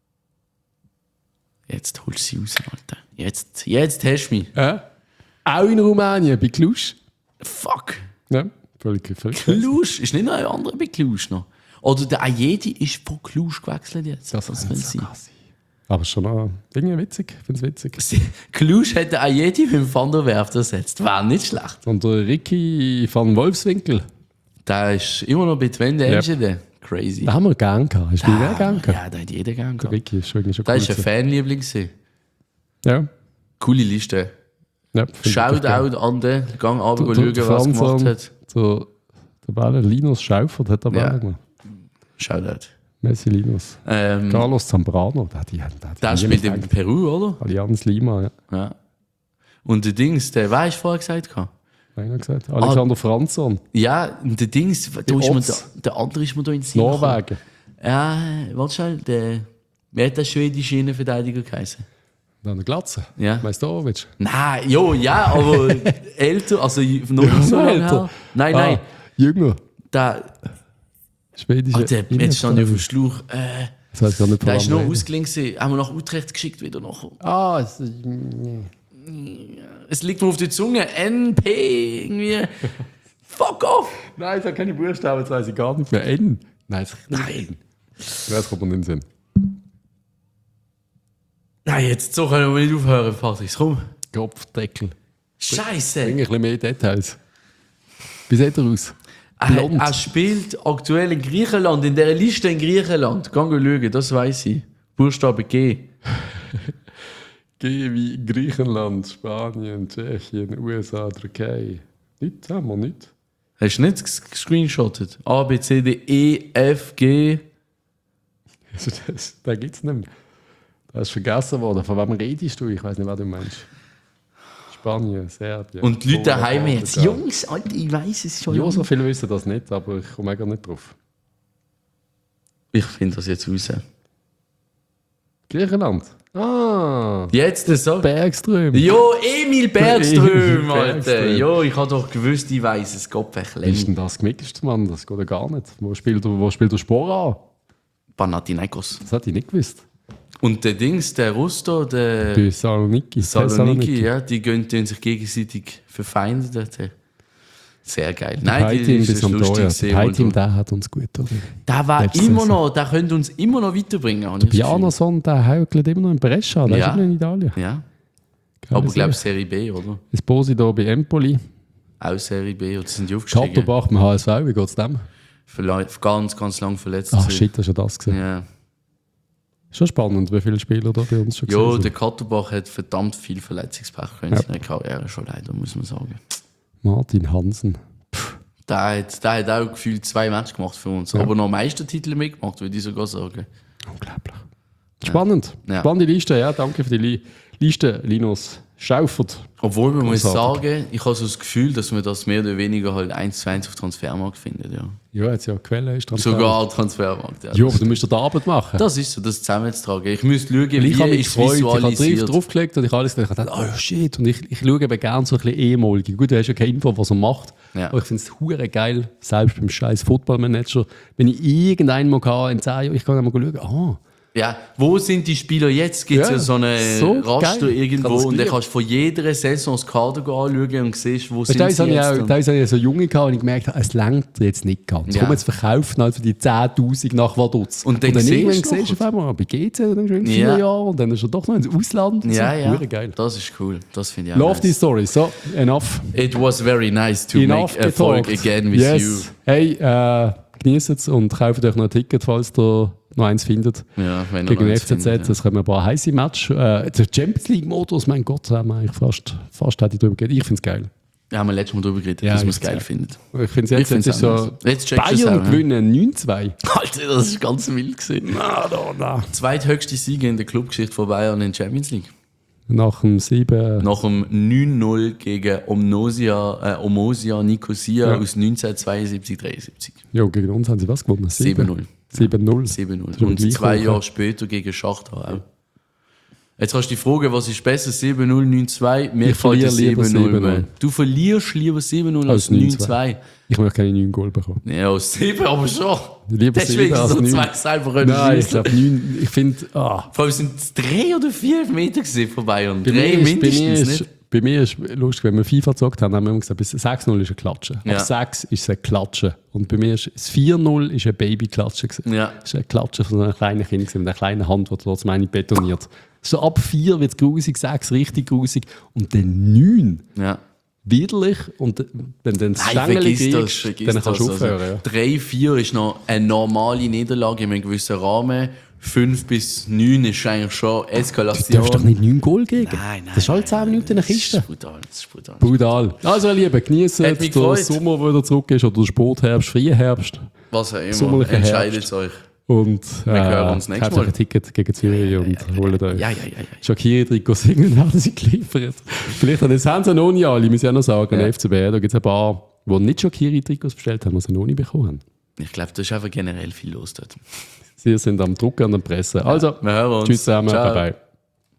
Jetzt holst du sie raus, Alter. Jetzt hast du mich. Auch in Rumänien, bei Cluj. Fuck. Ja, völlig. Cluj. Ist nicht noch ein anderer bei Cluj noch? Oder der Ayedi ist von Cluj gewechselt jetzt. Das kann kann sein. sein. Aber schon noch irgendwie witzig. Ich finde es witzig. Cluj hat den Ayedi mit dem Van der Werf ersetzt. War nicht schlecht. Und der Ricky van Wolfswinkel. Der ist immer noch bei Twente Enschede. Crazy. Den haben wir gern gehabt. Hast du den gern gehabt? Ja, der hat jeder gern Der gehabt. Ricky ist wirklich schon Der cool. ist ein Fanliebling gewesen. Ja. Coole Liste. Ja, find ich Shoutout geil. an den. Gang runter Der schauen, was er gemacht Franzon, hat. Der Ball, Linus Schaufert hat er Ja. gemacht. Shoutout. Messi Linus. Carlos Zambrano. Der spielt in Peru, oder? Allianz Lima, ja. Ja. Und der Dings, der weißt du vorher gesagt, Einer gesagt. Alexander Franzson. Ja, und der Dings, der andere ist mir da in den Sinn Norwegen. Ja, warte schnell, wer hat der schwedische Innenverteidiger geheißen? Dann eine Glatze. Ja. Majstorovic. Nein, ja, aber älter, also noch so lange her. Nein. Jünger. Der, Schwedische. jetzt stand ich auf dem Schlauch. Das heißt gar nicht, Der ist noch ausgeliehen gewesen. Haben wir nach Utrecht geschickt wieder nachher. Es liegt mir auf der Zunge. NP irgendwie. Fuck off! Nein, das keine Buchstaben, das weiß ich gar nicht mehr. N. Nein, Nein. Das kommt mir nicht in den Sinn. Nein, jetzt so können wir nicht aufhören, Patrick. Komm. Kopfdeckel. Scheiße! Bring ein bisschen mehr Details. Wie sieht er aus? Er spielt aktuell in Griechenland, in dieser Liste in Griechenland. Geh schauen, das weiss ich. Buchstabe G. G wie Griechenland, Spanien, Tschechien, USA, Türkei. Nichts haben wir nicht. Hast du nicht gescreenshottet? A, B, C, D, E, F, G. Also da gibt es nicht mehr. Das ist vergessen worden. Von wem redest du? Ich weiß nicht, was du meinst. Spanien, Serbien. Und die Leute daheim jetzt. Portugal. Jungs, Alter, ich weiss es schon. Ja, so viele wissen das nicht, aber ich komme gar nicht drauf. Ich finde das jetzt raus. Griechenland. Ah, Jetzt so. Bergström. Jo, Emil Bergström, Emil Alter. Bergström. Jo, ich habe doch gewusst, ich weiss es. Gott Wie ist verklemmt. denn das gemixt, Mann? Das geht ja gar nicht. Wo spielt der Spora? Panathinaikos. Das hätte ich nicht gewusst. Und der Dings, der Rusto, der Bei Saloniki. Saloniki, ja, die gönnen sich gegenseitig verfeinden. Dort. Sehr geil. Nein, die Team ist bis ein am lustiges Der Sehen. Team, der hat uns gut. Oder? Der war Letzte immer Saison. noch, der könnte uns immer noch weiterbringen. habe ich das Gefühl. Bjarnason, der häukelt immer noch in Brescia. Der Ja. ist immer noch in Italien. Ja, Geile aber ich glaube Serie. Serie B, oder? Esposito bei Empoli. Auch Serie B, oder sind die aufgestiegen? Schatterbach beim HSV, wie geht es dem? Ganz, ganz lang verletzt. Ach gewesen. shit, hast du das gesehen? Ja, Schon spannend, wie viele Spieler da bei uns schon jo, gesehen der sind. Katterbach hat verdammt viel Verletzungspech in seiner Karriere schon leider, muss man sagen. Martin Hansen. Der hat auch gefühlt 2 Matches gemacht für uns, aber noch Meistertitel mitgemacht, würde ich sogar sagen. Unglaublich. Spannend. Ja. Spannende Liste, ja. Danke für die Liste, Linus Schaufert. Obwohl man muss Großartig. sagen, ich habe so das Gefühl, dass man das mehr oder weniger halt 1:1 auf Transfermarkt findet. Ja. Ja, jetzt ja Quelle ist dran. Sogar Transfermarkt. Ja, Ja, aber du musst dir die Arbeit machen. das ist so, das zusammenzutragen. Ich müsste schauen, Weil ich habe wie mich ist gefreut, ich habe visualisiert. draufgelegt und ich habe alles gedacht, oh shit, und ich schaue eben gerne so ein bisschen ehemalige. Gut, du hast ja keine Info, was er macht, Ja. aber ich finde es hure geil, selbst beim scheiß Footballmanager, wenn ich irgendeinen mal kann, in 10 Jahren, ich kann dann mal schauen, Ja, wo sind die Spieler jetzt? Gibt es Ja, ja so eine so Raster geil. irgendwo Kann das und dann gleich. kannst du von jeder Saison das Kader anschauen und siehst, wo sind da sie habe ich jetzt. auch, da habe ich so Junge gehabt und ich gemerkt habe, es langt jetzt nicht ganz. Ja. Komm, jetzt verkaufen halt für die 10'000 nach Vaduz. Und dann irgendwann siehst du siehst du auf einmal, bei GC, dann schon in 4 Ja. Jahren und dann ist er doch noch ins Ausland. und Ja, so. ja, Hure geil. das ist cool. Das finde ich auch Love die nice. Story. So, enough. It was very nice to Enough make a talk getalkt. again with yes. you. Hey, genießt es und kauft euch noch ein Ticket, falls ihr noch eins findet. Ja, wenn ihr Gegen noch den eins FCZ, findet, es kommen ein paar heiße Match. Der Champions League-Modus, mein Gott, haben wir eigentlich fast hätte ich drüber geredet. Ich finde es geil. Ja, haben wir letztes Mal drüber geredet, Ja, dass man ich es geil find's findet. Ich finde es jetzt ist auch so, nice. Jetzt checkst du es Bayern auch, ja. gewinnen 9-2. Alter, das ist ganz wild gewesen. Na. Zweithöchste Siege in der Clubgeschichte von Bayern in der Champions League. Nach dem 7. Nach dem 9-0 gegen Omosia Nicosia Ja. aus 1972-73. Ja, gegen uns haben sie was gewonnen? 7-0. 7-0. 7-0. schon Und gleich 2 hoch, Jahre später gegen Schachtar auch. Jetzt kannst du dich fragen, was ist besser, 7-0, 9-2? Mir Ich gefällt der verliere lieber 7-0. 7-0. Du verlierst lieber 7-0 Als als 9-2. Ich möchte keine 9 Goal bekommen. Ja, aus 7 aber schon. Lieber Deswegen 7 als so 9. 2 selber können Nein, ich schiessen. glaube 9. Ich finde, Vor allem sind es 3 oder 4 Meter gewesen von Bayern. Bei 3 mir mindestens, nicht? bei mir ist lustig, wenn wir FIFA gezockt haben wir immer gesagt, bis 6-0 ist eine Klatsche. Ja. Ab 6 ist es eine Klatsche. Und bei mir ist das 4-0 ist eine Babyklatsche. Ja. Das ist eine Klatsche von einem kleinen Kind gewesen, mit einer kleinen Hand, die trotzdem eine betoniert. So ab 4 wird es grusig, 6 richtig grusig. Und dann 9 Ja. widerlich. Und wenn du dann das Nein, Stängeli vergiss kriegst, dann kannst du aufhören. Also, 3-4 ist noch eine normale Niederlage in einem gewissen Rahmen. 5 bis 9 ist eigentlich schon Du Eskalation. darfst doch nicht 9 Goal geben. Nein, Das ist halt 10 Minuten eine Das Kiste. ist brutal. Das ist brutal. Brutal. Also, ihr Lieben, genießen Hat mich der gefreut. Sommer, der wieder zurück ist, oder der Spätherbst, Frühherbst. Was auch immer. Sommerlicher Entscheidet Herbst. euch. Wir hören uns nächstes Mal. Ein Ticket gegen Zürich und holt euch Ja. Shaqiri-Trikots singen, werden sie geliefert. Vielleicht haben sie noch nicht alle, muss ich auch noch sagen, an FCB. Da gibt es ein paar, die nicht Shaqiri-Trikots bestellt haben, die sie noch nicht bekommen haben. Ich glaube, da ist einfach generell viel los dort. Sie sind am Drucken und am Pressen. Also, wir hören uns. Tschüss zusammen, Ciao. bye bye.